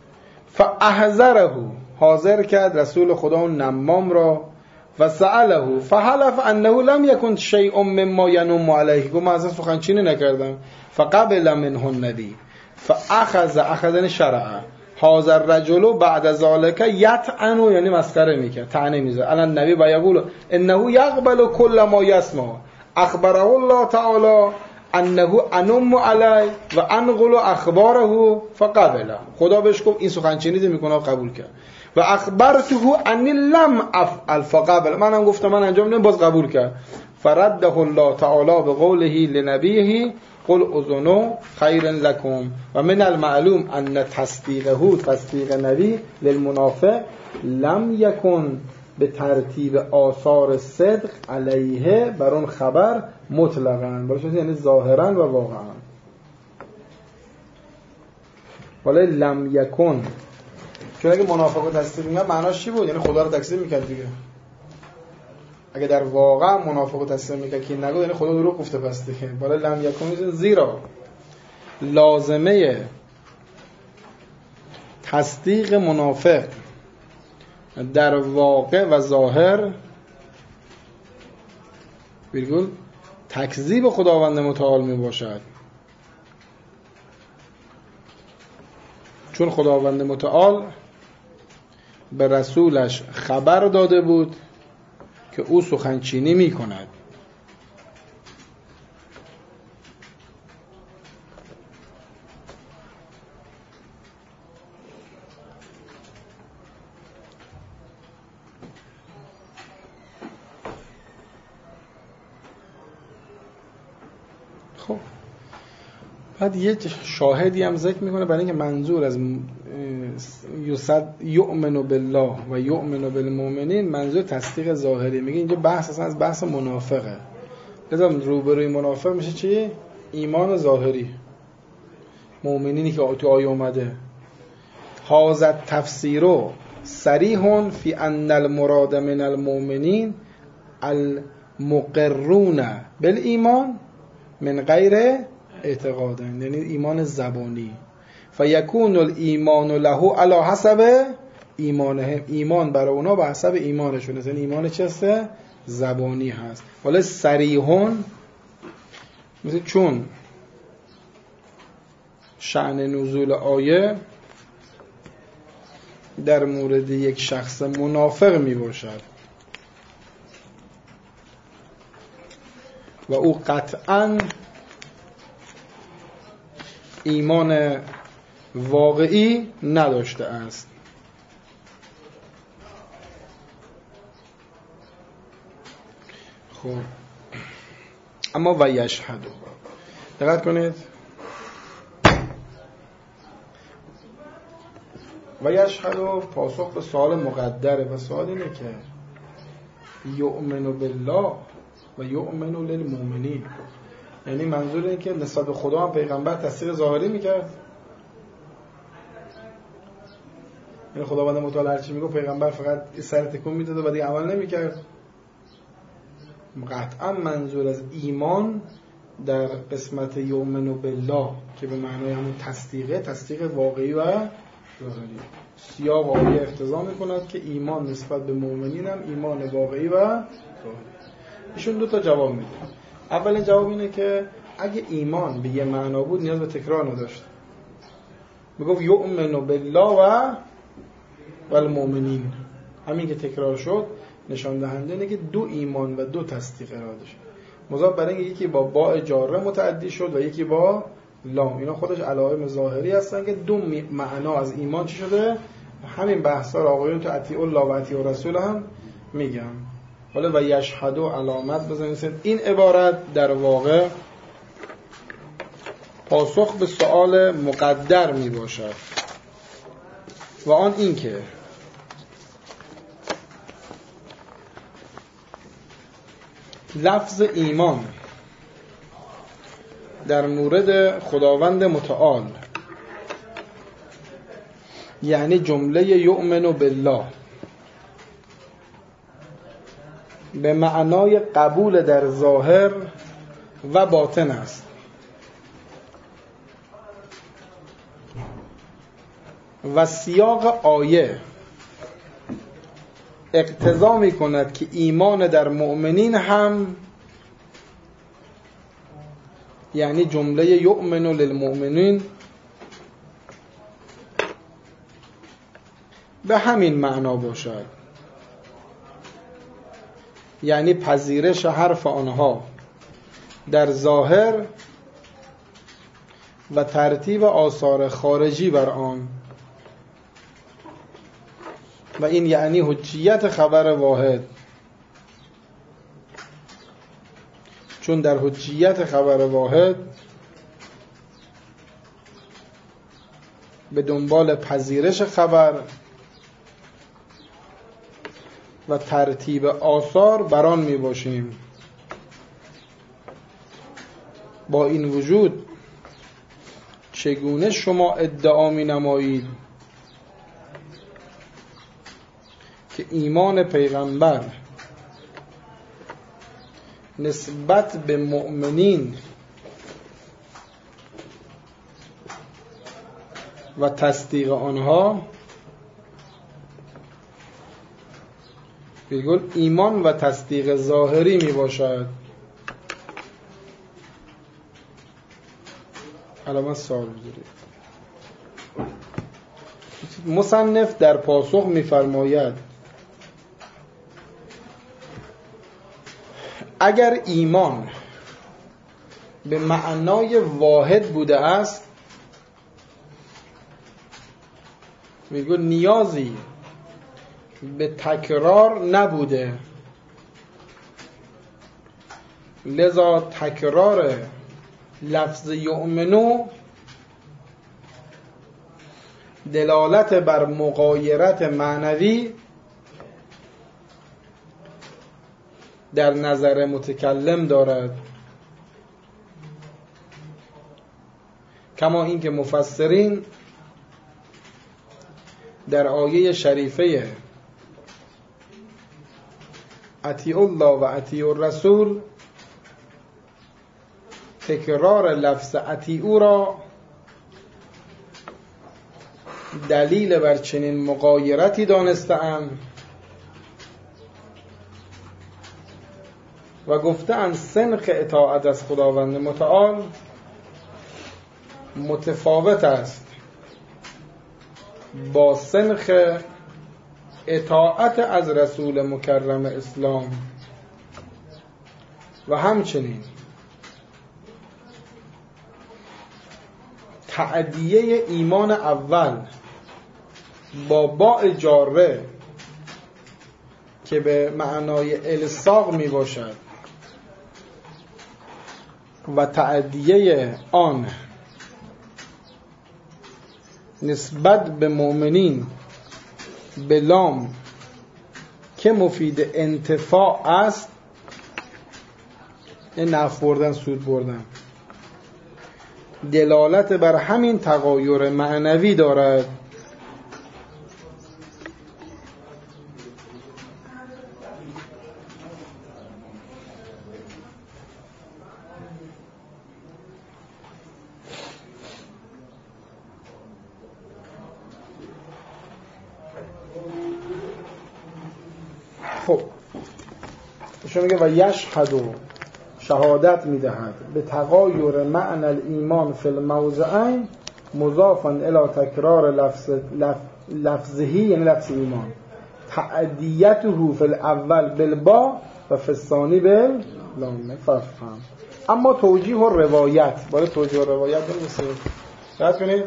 فاحذره حاضر کرد رسول خدا اون نمام را، و سأله فحلف انه لم يكن شيء مما ينم عليه، گفت من اصلا سخنچینی نکردم. فقبل منه النبي فاخذ اخذن شرع هذا الرجل بعد ذلك يطعن، یعنی مسخره میکرد، طعنه میزد علی النبی و یقول انه يقبل كل ما يسمع، اخبره الله تعالی انه انم علی و انقل اخباره فقبل، خدا بهش گفت این سخنچینی میکنه قبول کرد. و اخبرته انی لم افعل فقبل، منم گفتم من انجام نمیدم باز قبول کرد. فرده الله تعالی بقوله لنبیه قل اذن خیر لکم و من المعلوم ان تصدیقه تصدیق نبی للمنافق لم یکن به ترتیب آثار صدق علیه بر اون خبر مطلقاً، باشه یعنی ظاهراً و واقعاً. ولی لم یکن، چون اگه منافق رو تصدیق می‌کرد معناش چی بود؟ یعنی خدا رو تکذیب می‌کرد دیگه. اگه در واقع منافق رو تصدیق می‌کرد که نگو یعنی خدا دروغ گفته پس دیگه. ولی لم یکن، زیرا لازمه تصدیق منافق در واقع و ظاهر ویرگول تکذیب خداوند متعال می باشد، چون خداوند متعال به رسولش خبر داده بود که او سخنچینی می کند. خب بعد یه شاهدی هم ذکر میکنه برای اینکه منظور از یصد یؤمن بالله و یؤمن بالمؤمنین منظور تصدیق ظاهری. میگه اینجا بحث اصلا از بحث منافقه، لذا روبروی منافق میشه چی؟ ایمان ظاهری، مؤمنینی که تو آیه اومده. هذا تفسیر صریح فی ان المراد من المؤمنین المقرون بالایمان من غیر اعتقاد، یعنی ایمان زبانی. فیکون الایمان له علی حسب ایمانهم، ایمان برای اونا به حسب ایمانشون، یعنی ایمان چسته؟ زبانی هست. ولی صریحون مثل چون شأن نزول آیه در مورد یک شخص منافق می باشد و او قطعاً ایمان واقعی نداشته است. خب اما و یشهدو، دقت کنید، و یشهدو پاسخ به سوال مقدره و سوال اینه که یؤمن بالله و یؤمن للمؤمنین، یعنی منظور اینه که نسبت به خدا هم پیغمبر تصدیق ظاهری میکرد، یعنی خداوند متعال هرچی میگه پیغمبر فقط سر تکون میداد و دیگه عمل نمیکرد. قطعا منظور از ایمان در قسمت یؤمن بالله که به معنای همون تصدیقه، تصدیق واقعی و ظاهری. سیاق آیه اقتضا میکند که ایمان نسبت به مؤمنین هم ایمان واقعی و ظاهری. ایشون دو تا جواب میده. اولین جواب اینه که اگه ایمان به یه معنا بود نیاز به تکرار نداشت. میگفت یؤمن بالله و والمؤمنین، همین که تکرار شد نشان دهنده اینه که دو ایمان و دو تصدیق اراده شد. مضاف برای اینکه یکی با باء جاره متعدی شد و یکی با لام، اینا خودش علائم ظاهری هستن که دو معنا از ایمان چی شده. همین بحثا رو آقایون تو اطیع الله و اطیع الرسول هم میگم. حالا و یشهدو علامت بزنید. این عبارت در واقع پاسخ به سؤال مقدر می باشد و آن این که لفظ ایمان در مورد خداوند متعال یعنی جمله یؤمن بالله به معنای قبول در ظاهر و باطن است و سیاق آیه اقتضا می کند که ایمان در مؤمنین هم یعنی جمله یؤمن للمؤمنین به همین معنا باشد، یعنی پذیرش حرف آنها در ظاهر و ترتیب آثار خارجی بر آن، و این یعنی حجیت خبر واحد، چون در حجیت خبر واحد به دنبال پذیرش خبر و ترتیب آثار بران می باشیم. با این وجود چگونه شما ادعا می نمایید که ایمان پیغمبر نسبت به مؤمنین و تصدیق آنها بگل ایمان و تصدیق ظاهری می باشد. علامت سوال بذارید. مصنف در پاسخ می فرماید اگر ایمان به معنای واحد بوده است میگه نیازی به تکرار نبوده، لذا تکرار لفظ یؤمنو دلالت بر مغایرت معنوی در نظر متکلم دارد، کما اینکه مفسرین در آیه شریفه اطیعوا الله و اطیعوا الرسول تکرار لفظ اطیعوا را دلیل بر چنین مغایرتی دانسته‌اند و گفته‌اند سنخ اطاعت از خداوند متعال متفاوت است با سنخ اطاعت از رسول مکرم اسلام و همچنین تعدیه ایمان اول با باء جاره که به معنای الصاق می باشد و تعدیه آن نسبت به مؤمنین به لام که مفید انتفاع است، این نفع بردن سود بردن، دلالت بر همین تغایر معنوی دارد. خب شما میگه و یشهد و شهادت میدهد به تغایر معنی الایمان فی الموضعین مضافا الی تکرار لفظ لف لفظهی یعنی لفظ ایمان تعدیته فی الاول بالبا و فی الثانی باللام ففهم. اما توجیه و روایت باید توجیه و روایت بنویسید. دقت کنید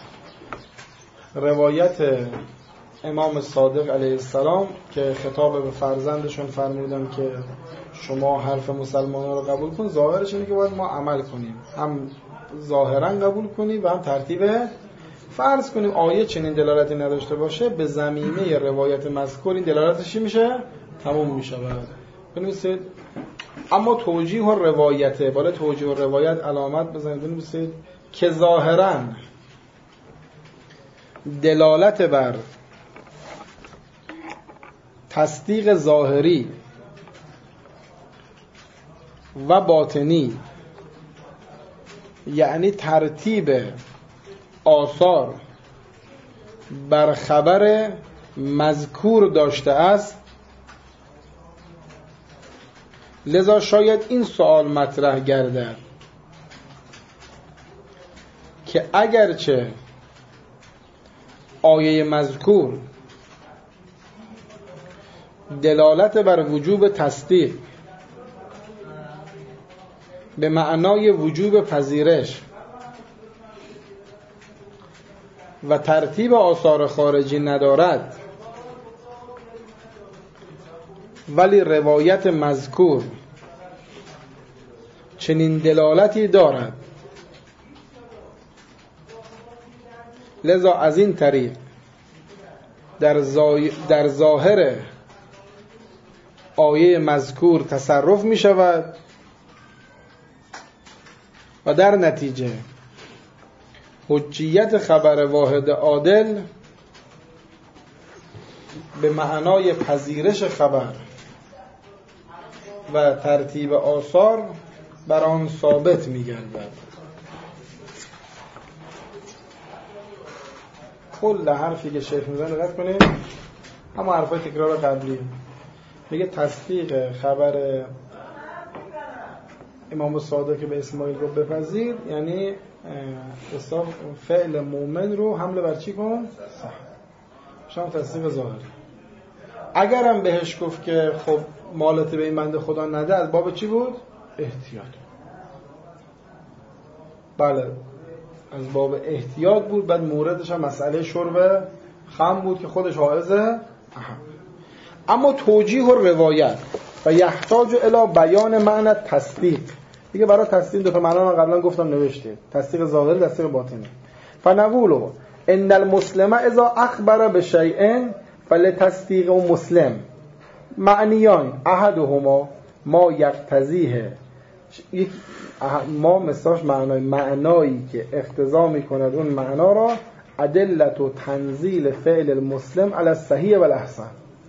روایت امام صادق علیه السلام که خطاب به فرزندشون فرمودن که شما حرف مسلمانان رو قبول کن، ظاهرش اینه که باید ما عمل کنیم، هم ظاهرا قبول کنیم و هم ترتیب فرض کنیم. آیه چنین دلالتی نداشته باشه به ضمیمه روایت مذکور این دلالتش میشه تموم میشه. بنویسید اما توجیه و روایت بالا توجیه و روایت علامت بزنید بنویسید که ظاهرا دلالت بر تصدیق ظاهری و باطنی یعنی ترتیب آثار بر خبر مذکور داشته است، لذا شاید این سوال مطرح گردد که اگرچه آیه مذکور دلالت بر وجوب تصدیق به معنای وجوب پذیرش و ترتیب آثار خارجی ندارد، ولی روایت مذکور چنین دلالتی دارد، لذا از این طریق در, زای... در ظاهر آیه مذکور تصرف می شود و در نتیجه حجیت خبر واحد عادل به معنای پذیرش خبر و ترتیب آثار بر آن ثابت می گردد. کل حرفی که شیخ میزنه دقت کنید، اما حرفای تکرار قبلی میگه تصدیق خبر امام صادق که به اسماعیل رو بپذیر، یعنی اصلا فعل مومن رو حمله بر چی کن؟ شما تصدیق ظاهری. اگرم بهش گفت که خب مالت به این بنده خدا نده، از باب چی بود؟ احتیاط. بله از باب احتیاط بود. بعد موردش هم مسئله شرب خمر بود که خودش حائز اهم. اما توجیه و روایت و یحتاج الی بیان معنی تصدیق، دیگه برای تصدیق دو تا معنا من قبلا گفتم نوشته، تصدیق ظاهری، تصدیق باطنی. فنقول ان المسلم اذا اخبر بشیء فلتصدیق مسلم معنیان احدهما ما یقتضیه، ما مثلاش معنای معنایی که اقتضا میکند اون معنا را ادلت و تنزیل فعل المسلم علی الصحیح و الاحسن.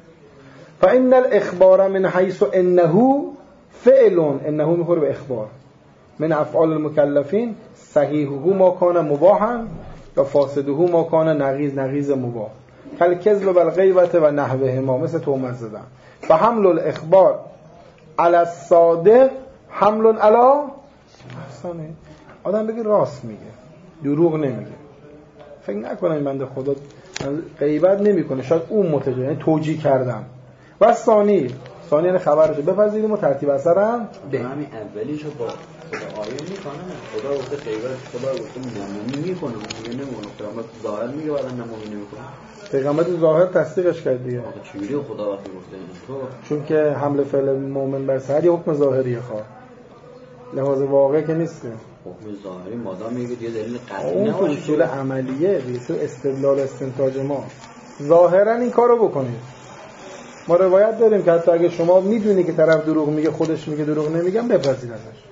فان الاخبار من حیث انه فعل، انه میخوره به اخبار، من افعال المکلفین، صحیحه ما کان مباحا و فاسده ما کان نقیض نقیض مباح، کل کذب و الغیبت و نحوه ما، مثل تهمت زدن. فحمل الاخبار علی الصادق حمل علی احسنه. آدم بگه راست میگه، دروغ نمیگه. فکر نکنم این بنده خدا غیبت نمیکنه، شاید اون متجه، یعنی توجیه کردم. و ثانی ثانی یعنی خبرشو بپذیریم و ترتیب اثر هم به همین اولیشو با خدا آیه میکنه. خدا گفته غیبت، خدا گفته نمونی میکنه، میگه نمونه. قیامت ظاهر میگه بعد نمونی نمیکنه. پیغمبر ظاهر تصدیقش کرد دیگه. آخه چجوری خدا وقتی گفته تو؟ چون که حمل فعل مومن بر صحت یه حکم ظاهریه، خواه لحاظ واقع که نیست. حکم ظاهری مادام میگه یه دلیل قطعی اون نباشه. اصول عملیه دیگه، تو استدلال استنتاج ما. ظاهرا این کارو بکنید. ما روایت داریم که حتی اگه شما میدونی که طرف دروغ میگه، خودش میگه دروغ نمیگم، بپذیر ازش.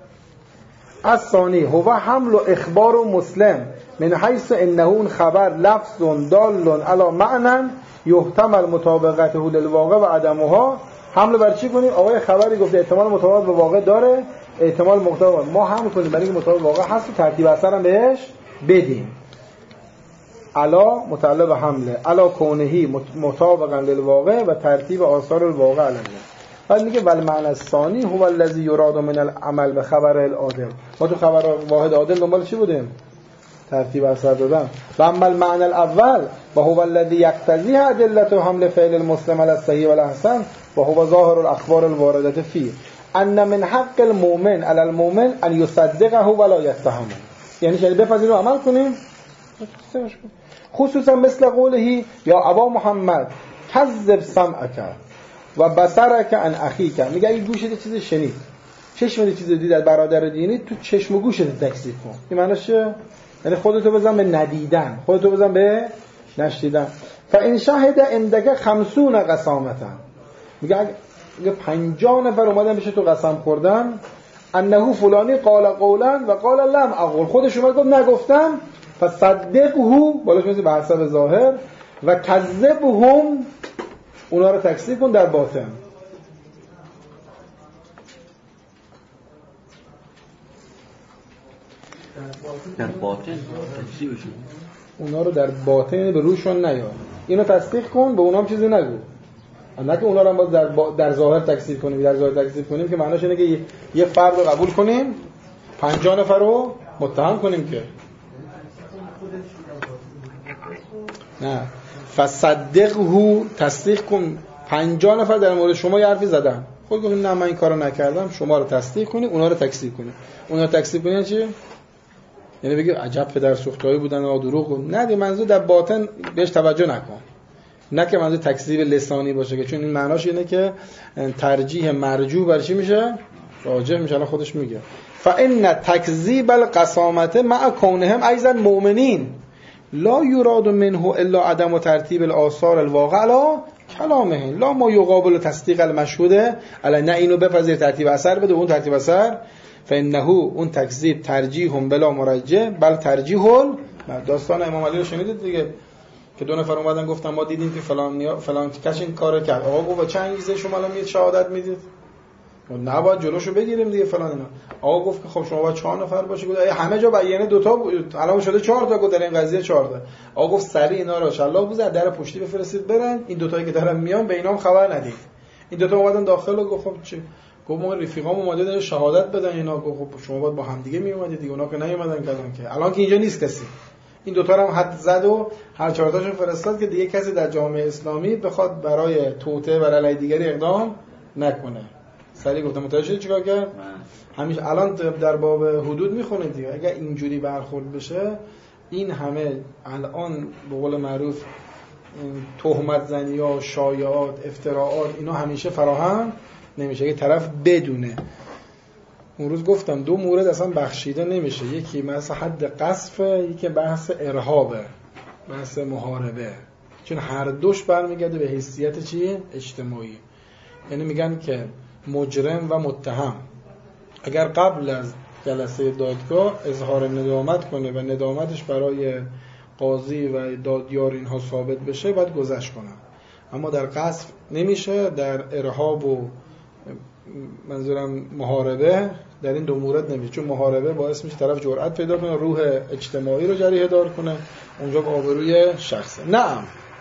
از ثانی هو حمل و اخبار و مسلم من حیث انه اون خبر لفظ دال علی معنی یحتمل مطابقته للواقع و عدمها. حمل بر چی کنیم؟ آقای خبری گفته احتمال مطابقت به واقع داره، احتمال مطابقت، ما حمل کنیم برای اینکه مطابق واقع هست و ترتیب اثر هم بهش بدیم. علا متعلق به حمله، علا کونهی مطابقا للواقع و ترتیب آثار الواقع علیه. بعد میگه ول معنی الثانی هو الذی یراد من العمل به خبر العادل. ما تو خبر واحد عادل دنبال چی بودیم؟ ترتیب اثر دادن. و اما المعنی الاول و هو الذی یقتضی ادله حمل فعل المسلم علی الصحیح و الاحسن و هو ظاهر الاخبار الوارده فيه ان من حق المؤمن علی المؤمن ان یصدقه ولا یتهمه. یعنی شاید بپذیریم و عمل کنیم، خصوصا مثل قوله یا ابا محمد کذب سمعک و بصرک عن اخیک. میگه اگه گوشت یه چیزی شنید، چشمت چیزی دید از برادر دینی، تو چشم و گوشت تکذیب کن. این معنیش چیه؟ یعنی خودتو بزن به ندیدن، خودتو بزن به نشنیدن. فان شهد عندك خمسون قسامتا، میگه اگه پنجاه نفر اومدن بشه تو قسم خوردن، انه فلانی قال قولا و قال لم اقول، خودش اومد گفت نگفتم، فصدقه بالاش میشه به حسب ظاهر و کذبهم، اونا رو تکذیب کن در باطن. در باطن تکذیبشون، اونا رو در باطن به روشون نیار، اینو تصدیق کن، به اونا هم چیزی نگو. نه که اونا رو هم باز در, با... در ظاهر تکذیب کنیم. در ظاهر تکذیب کنیم که معناش اینه که یه فرد رو قبول کنیم، پنجاه نفر رو متهم کنیم که نه. فصدقه، تصدیق کن. پنجاه نفر در مورد شما یه حرفی زدن، خود گفتیم نه من این کارو نکردم، شما رو تصدیق کنید، اونا رو تکذیب کنید. اونا رو تکذیب کنید چی؟ یعنی بگی عجب پدر سوختایی بودن و دروغ گفتن. نه دی، منظور در باطن بهش توجه نکن. نه که منظور تکذیب لسانی باشه، که چون این معناش اینه که ترجیح مرجوع بر چی میشه؟ راجح میشه. الان خودش میگه فان تکذیب القسامه مع کونهم ایضا مؤمنین لا یراد منه الا عدم و ترتیب الاثار الواقع لا کلامه لا ما یقابل تصدیق المشهود علی. نه اینو بپذیر ترتیب اثر بده، اون ترتیب اثر فانه اون تکذیب ترجیح بلا مرجع بل ترجیح. داستان امام علی رو شنیدید دیگه که دو نفر اومدن گفتن ما دیدیم که فلان فلان کس این کارو کرد. آقا گفت چه انگیزه شما الان میید شهادت میدید؟ نه باید جلوشو بگیریم دیگه فلان اینا. آقا گفت که خب شما باید چهار نفر باشه. گفت همه جا بیانه دو تا بود، الان شده چهار تا. گفت در این قضیه چهار تا. آقا گفت سری اینا رو شلاق بزن در پشتی بفرستید برن، این دو تایی که دارن میان به اینام خبر ندید. این دوتا اومدن داخل و گفت خب چی؟ گفت ما رفیقام اومده داره شهادت بدن اینا. گفت خب شما باید با هم دیگه می اومدید دیگه، اونا که نیومدن کردن که. الان که اینجا نیست کسی. این دوتا رو هم حد زد و هر چهار تاشون فرستاد که دیگه کسی در جامعه اسلامی بخواد برای توطئه و علیه دیگری اقدام نکنه. سریع گفتم متوجه شدید چیکار کرد؟ همیشه الان در باب حدود میخونه دیگه. اگر اینجوری برخورد بشه این همه الان به قول معروف تهمت زنی ها، شایعات، افتراعات اینا همیشه فراهم نمیشه. یه طرف بدونه. اون روز گفتم دو مورد اصلا بخشیده نمیشه. یکی مثلا حد قذف، یکی بحث ارهابه، بحث محاربه. چون هر دوش برمیگرده به حیثیت چی؟ اجتماعی. یعنی میگن که مجرم و متهم اگر قبل از جلسه دادگاه اظهار ندامت کنه و ندامتش برای قاضی و دادیار اینها ثابت بشه باید گذشت کنه. اما در قذف نمیشه، در ارهاب و منظورم محاربه در این دو مورد نمیشه. چون محاربه باعث میشه طرف جرأت پیدا کنه، روح اجتماعی رو جریحه دار کنه، اونجا به آبروی شخصه. نعم.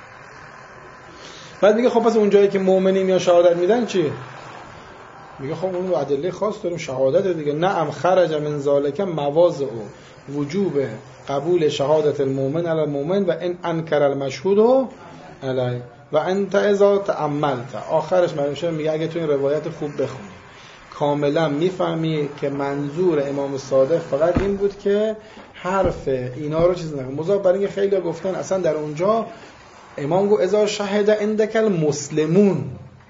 بعد میگه خب پس اونجایی که مؤمنین یا شهادت میدن چی؟ میگه خب اون ادله خاص داریم، شهادت دیگه. نعم خرج من ذالک مواضع وجوب قبول شهادت المؤمن علی المؤمن و ان انکر المشهود علی و انت اذا تأملت. آخرش معلومه میگه اگه تو این روایت خوب بخونی کاملا میفهمی که منظور امام صادق فقط این بود که حرف اینا رو چیز نکنه. مضاف بر اینکه خیلی گفتن اصلا در اونجا امام گفت اذا شهد عندک المسلمون.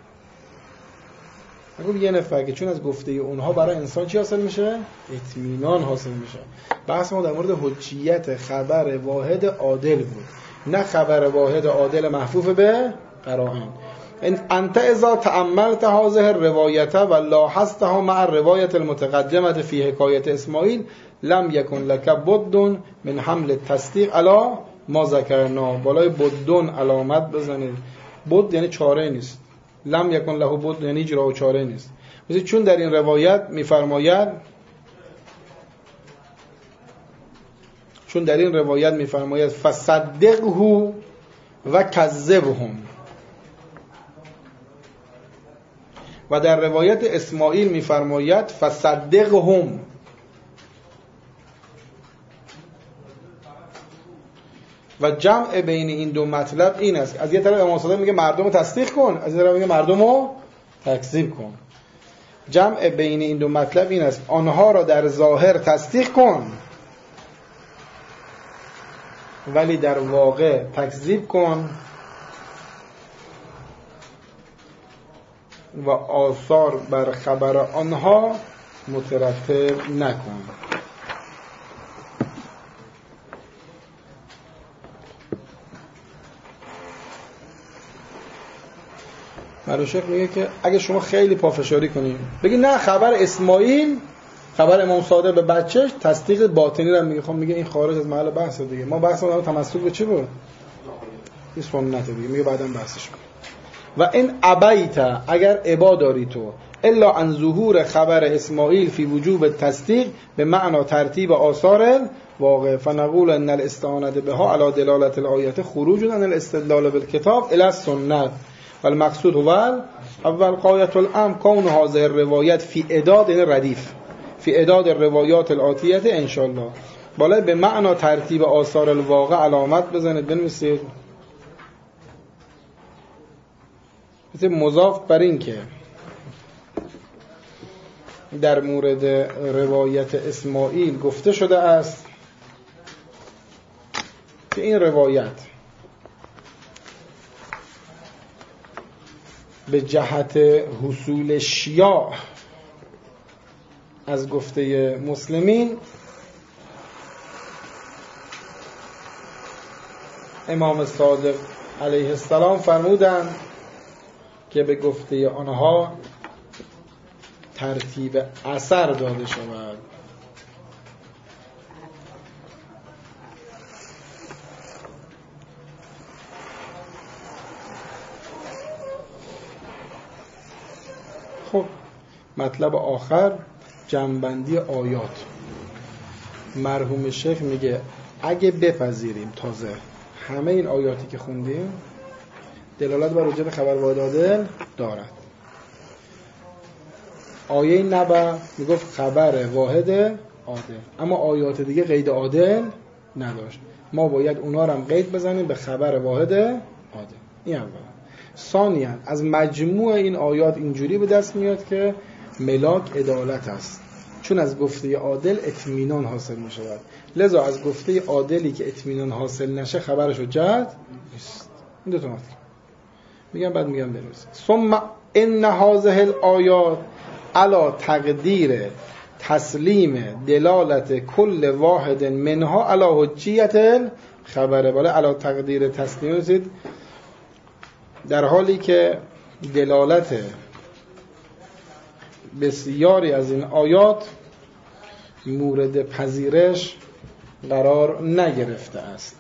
اگه یه نفر که چون از گفته اونها برای انسان چی حاصل میشه؟ اطمینان حاصل میشه. بحث ما در مورد حجیت خبر واحد عادل بود، نه خبر واحد عادل محفوف به قرائن. انت اذا تأملت هذه الروایت و لاحظتها مع الروایت المتقدمه فی حکایت اسماعیل لم یکن لک بد من حمل التصدیق علی ما ذکرنا. بالای بدون علامت بزنید. بد یعنی چاره نیست. لم یکن له بد یعنی اجرا و چاره نیست. مثلا چون در این روایت میفرماید چون در این روایت میفرماید فصدقه و کذبهم، و در روایت اسماعیل میفرماید فصدقهم. و جمع بین این دو مطلب این است. از یه طرف امام صادق میگه مردم رو تصدیق کن، از یه طرف میگه مردم رو تکذیب کن. جمع بین این دو مطلب این است آنها را در ظاهر تصدیق کن ولی در واقع تکذیب کن و آثار بر خبر آنها مترتب نکن. مرحوم شیخ میگه که اگه شما خیلی پافشاری کنید بگی نه خبر اسماعیل، خبر امام صادق به بچهش تصدیق باطنی رو میگه، خب میگه این خارج از محل بحث دیگه. ما بحث ما تمسک به چی بود؟ این سنت دیگه. میگه بعداً بحثش کن. و این ابیت اگر ابا داری تو الا عن ظهور خبر اسماعیل فی وجوب تصدیق به معنا ترتیب آثار واقع فنقول ان الاستعانه بها علی دلالت الآیات خروج عن الاستدلال بالکتاب الی السنت والمقصود هو اول قایت الامر کون هذه الروایت فی اعداد ردیف فی اعداد الروایات الاتیه ان شاء الله. بالای به معنا ترتیب آثار الواقع علامت بزنید بنویسید. مثل مضاف بر این که در مورد روایت اسماعیل گفته شده است که این روایت به جهت حصول شیاع از گفته مسلمین امام صادق علیه السلام فرمودند که به گفته آنها ترتیب اثر داده شود. خب مطلب آخر جمع‌بندی آیات. مرحوم شیخ میگه اگه بپذیریم تازه همه این آیاتی که خوندیم دلالت بر وجوب خبر واحد عادل دارد، آیه نبع میگفت خبر واحد عادل، اما آیات دیگه قید عادل نداشت. ما باید اونا رو هم قید بزنیم به خبر واحد عادل. این اولا. ثانیاً از مجموع این آیات اینجوری به دست میاد که ملاک عدالت است، چون از گفته عادل اطمینان حاصل می شود، لذا از گفته عادلی که اطمینان حاصل نشه خبرش حجت نیست. این دو تا مطلب میگم، بعد میگم بنویسید. ثم ان هذه الآیات علی تقدیر تسلیم دلالت کل واحد منها علی حجیت الخبر. بالا علی تقدیر تسلیم نویسید، در حالی که دلالت بسیاری از این آیات مورد پذیرش قرار نگرفته است.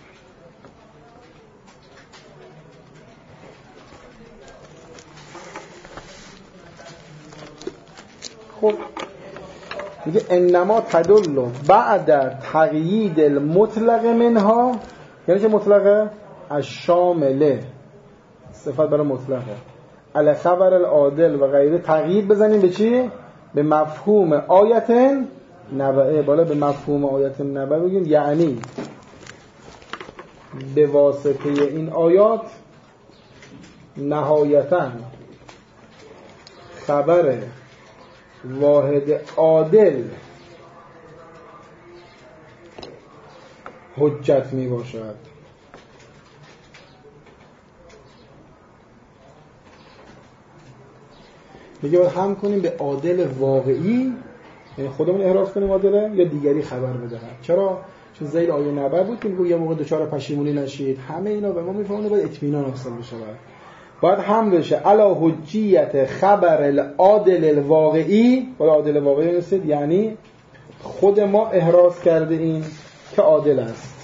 خب میگه انما تدل بعد تقیید المطلق منها، یعنی چه مطلقه؟ الشامله، صفت برای مطلقه. علی خبر العادل و غیره تقیید بزنیم به چی؟ به مفهوم آیت نبعه. بالا به مفهوم آیت نبعه بگیم یعنی به واسطه این آیات نهایتاً خبر واحد عادل حجت می باشد. میگه باید هم کنیم به عادل واقعی، یعنی خودمون احراز کنیم عادله، یا دیگری خبر بدهد. چرا؟ چون زیر آیه نبع بود که میگه یه موقع دچار پشیمونی نشید. همه اینا به ما میفهمونه باید اطمینان حاصل بشه. باید هم بشه علی حجیت خبر العادل الواقعی. باید عادل واقعی نسید یعنی خود ما احراز کرده این که عادل است.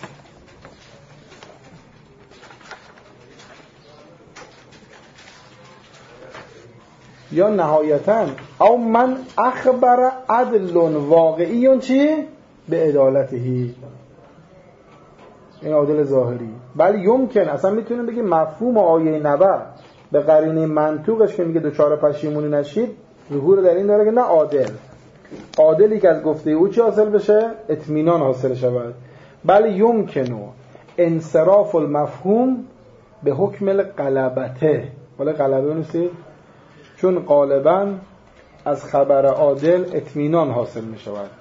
یا نهایتاً او من اخبر عدل واقعی چی؟ به عدالتهی، این عادل ظاهری. بل یمکن، اصلا میتونیم بگیم مفهوم آیه نبع به قرینه منطوقش که میگه دوچار پشیمونی نشید ظهور در این داره که نه عادل، عادلی که از گفته او چی حاصل بشه؟ اطمینان حاصل شود. بل یمکنو انصراف المفهوم به حکم الغلبته. ولی غلبه نیست، چون غالباً از خبر عادل اطمینان حاصل می شود.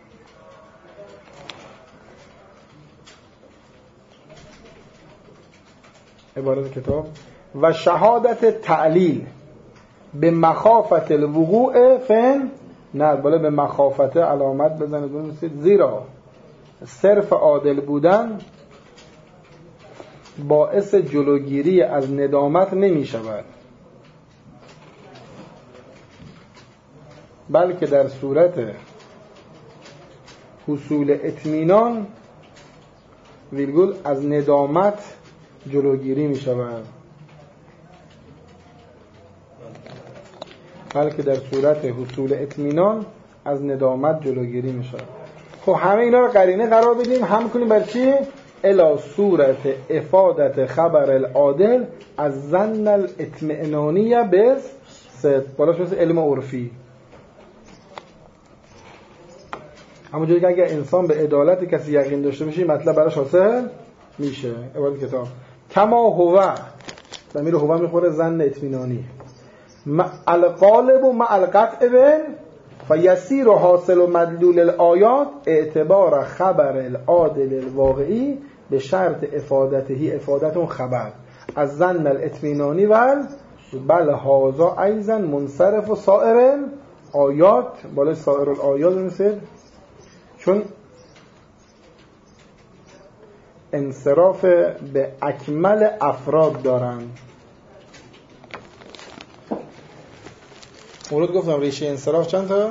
عبارت کتاب و شهادت تعلیل به مخافت الوقوع فن، نه بالا به مخافت علامت بزنید بنویسید، زیرا صرف عادل بودن باعث جلوگیری از ندامت نمی شود، بلکه در صورت حصول اطمینان ویرگول از ندامت جلوگیری می شود. بلکه در صورت حصول اطمینان از ندامت جلوگیری می شود. خب همه اینا رو قرینه قرار بدیم، هم کنیم بر چی؟ الا صورت افادت خبر العادل از ظن الاطمئنانیه به صدق. بالاش مثل علم عرفی، همونجوری که اگر انسان به عدالت کسی یقین داشته باشه مطلب براش حاصل میشه. عبارت کتاب کما هو، ضمیر هو میخوره ظن اطمینانی، مع القالب و مع القطع بن فیسیر حاصل و مدلول الآیات اعتبار خبر العادل الواقعی به شرط افادتهی، افادت اون خبر از ظن الاطمینانی ول بل هازا ایزن منصرف و سائر آیات. بالای سائر الآیات میشه چون انصراف به اکمل افراد دارن. مورد گفتم ریشه انصراف چند تا؟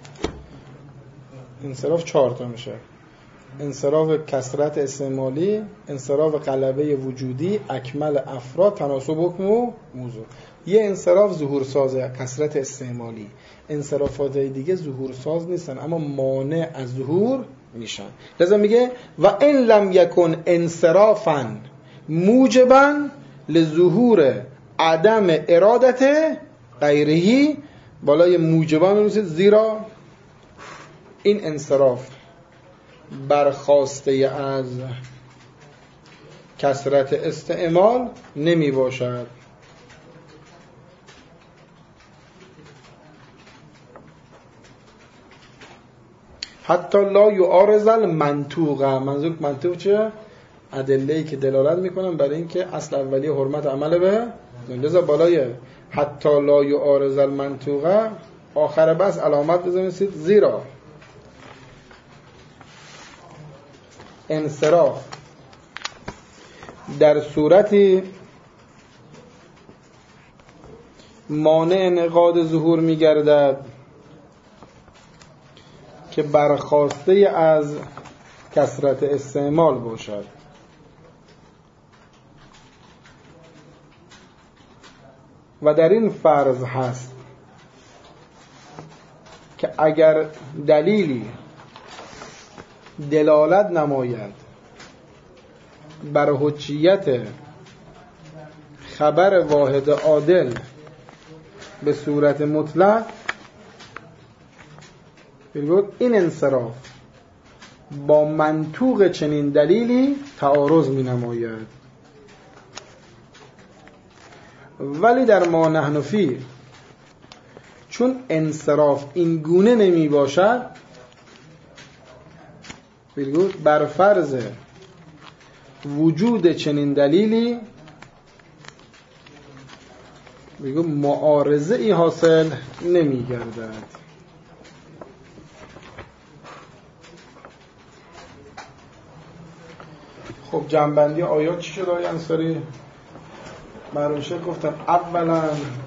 انصراف چهار تا میشه. انصراف کثرت استعمالی، انصراف غلبه وجودی، اکمل افراد، تناسب حکم و موضوع. یه انصراف ظهور سازه، کثرت استعمالی. انصرافات دیگه ظهور ساز نیستن اما مانع از ظهور میشن. لذا میگه و ان لم یکن انصرافا موجبا لظهور عدم ارادت غیرهی بالای موجبان می‌نویسید زیرا این انصراف برخاسته از کثرت استعمال نمی باشد. حتی لا یعارض المنطوق. منظور منطوق چیه؟ ادله‌ای که دلالت میکنن برای اینکه اصل اولی حرمت عمل به لذا بالای حتی لا یعارض المنطوق آخر بس علامت بزنید زیرا انصراف در صورتی مانع انعقاد ظهور می‌گردد که برخاسته از کثرت استعمال باشد. و در این فرض هست که اگر دلیلی دلالت نماید بر حجیت خبر واحد عادل به صورت مطلق، این انصراف با منطوق چنین دلیلی تعارض می نماید. ولی در ما نحن فی چون انصراف این گونه نمی باشد، بر فرض وجود چنین دلیلی معارضه ای حاصل نمی گردد. خب جنبندی آیات چی شد آقای انصاری؟ برایشه گفتم اولا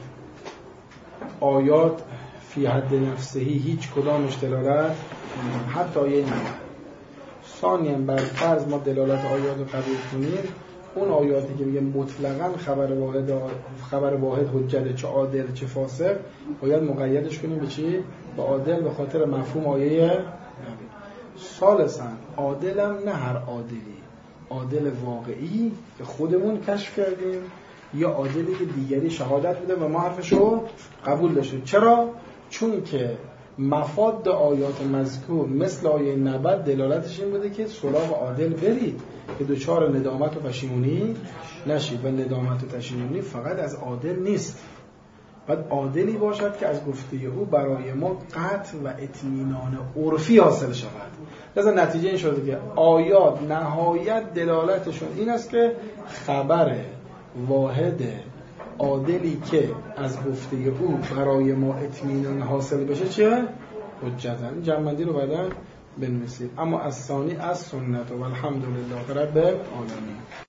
آیات فی حد نفسهی هیچ کدامش دلالت حتی آیه نمید. ثانیاً بر فرض ما دلالت آیات رو قبول کنیم، اون آیاتی که میگه مطلقاً خبر واحد خبر واحد حجت چه عادل چه فاسق باید مقیدش کنیم به چی؟ به عادل به خاطر مفهوم آیه نمید. ثالثاً عادلم نه هر عادلی، عادل واقعی که خودمون کشف کردیم یا عادلی که دیگری شهادت بده و ما حرفشو قبول داشتیم. چرا؟ چون که مفاد آیات مذکور مثل آیه نبأ دلالتش این بوده که سراغ عادل برید که دوچار ندامت و پشیمونی نشید و ندامت و پشیمونی فقط از عادل نیست، باید عادلی باشد که از گفته او برای ما قطع و اطمینان عرفی حاصل شود. لذا نتیجه این شده که آیات نهایت دلالتشون این است که خبر واحد عادلی که از گفته او برای ما اطمینان حاصل بشه چه؟ حجتن. جنبندی رو بعداً بنویسید. اما از ثانی از سنت و الحمدلله رب العالمین.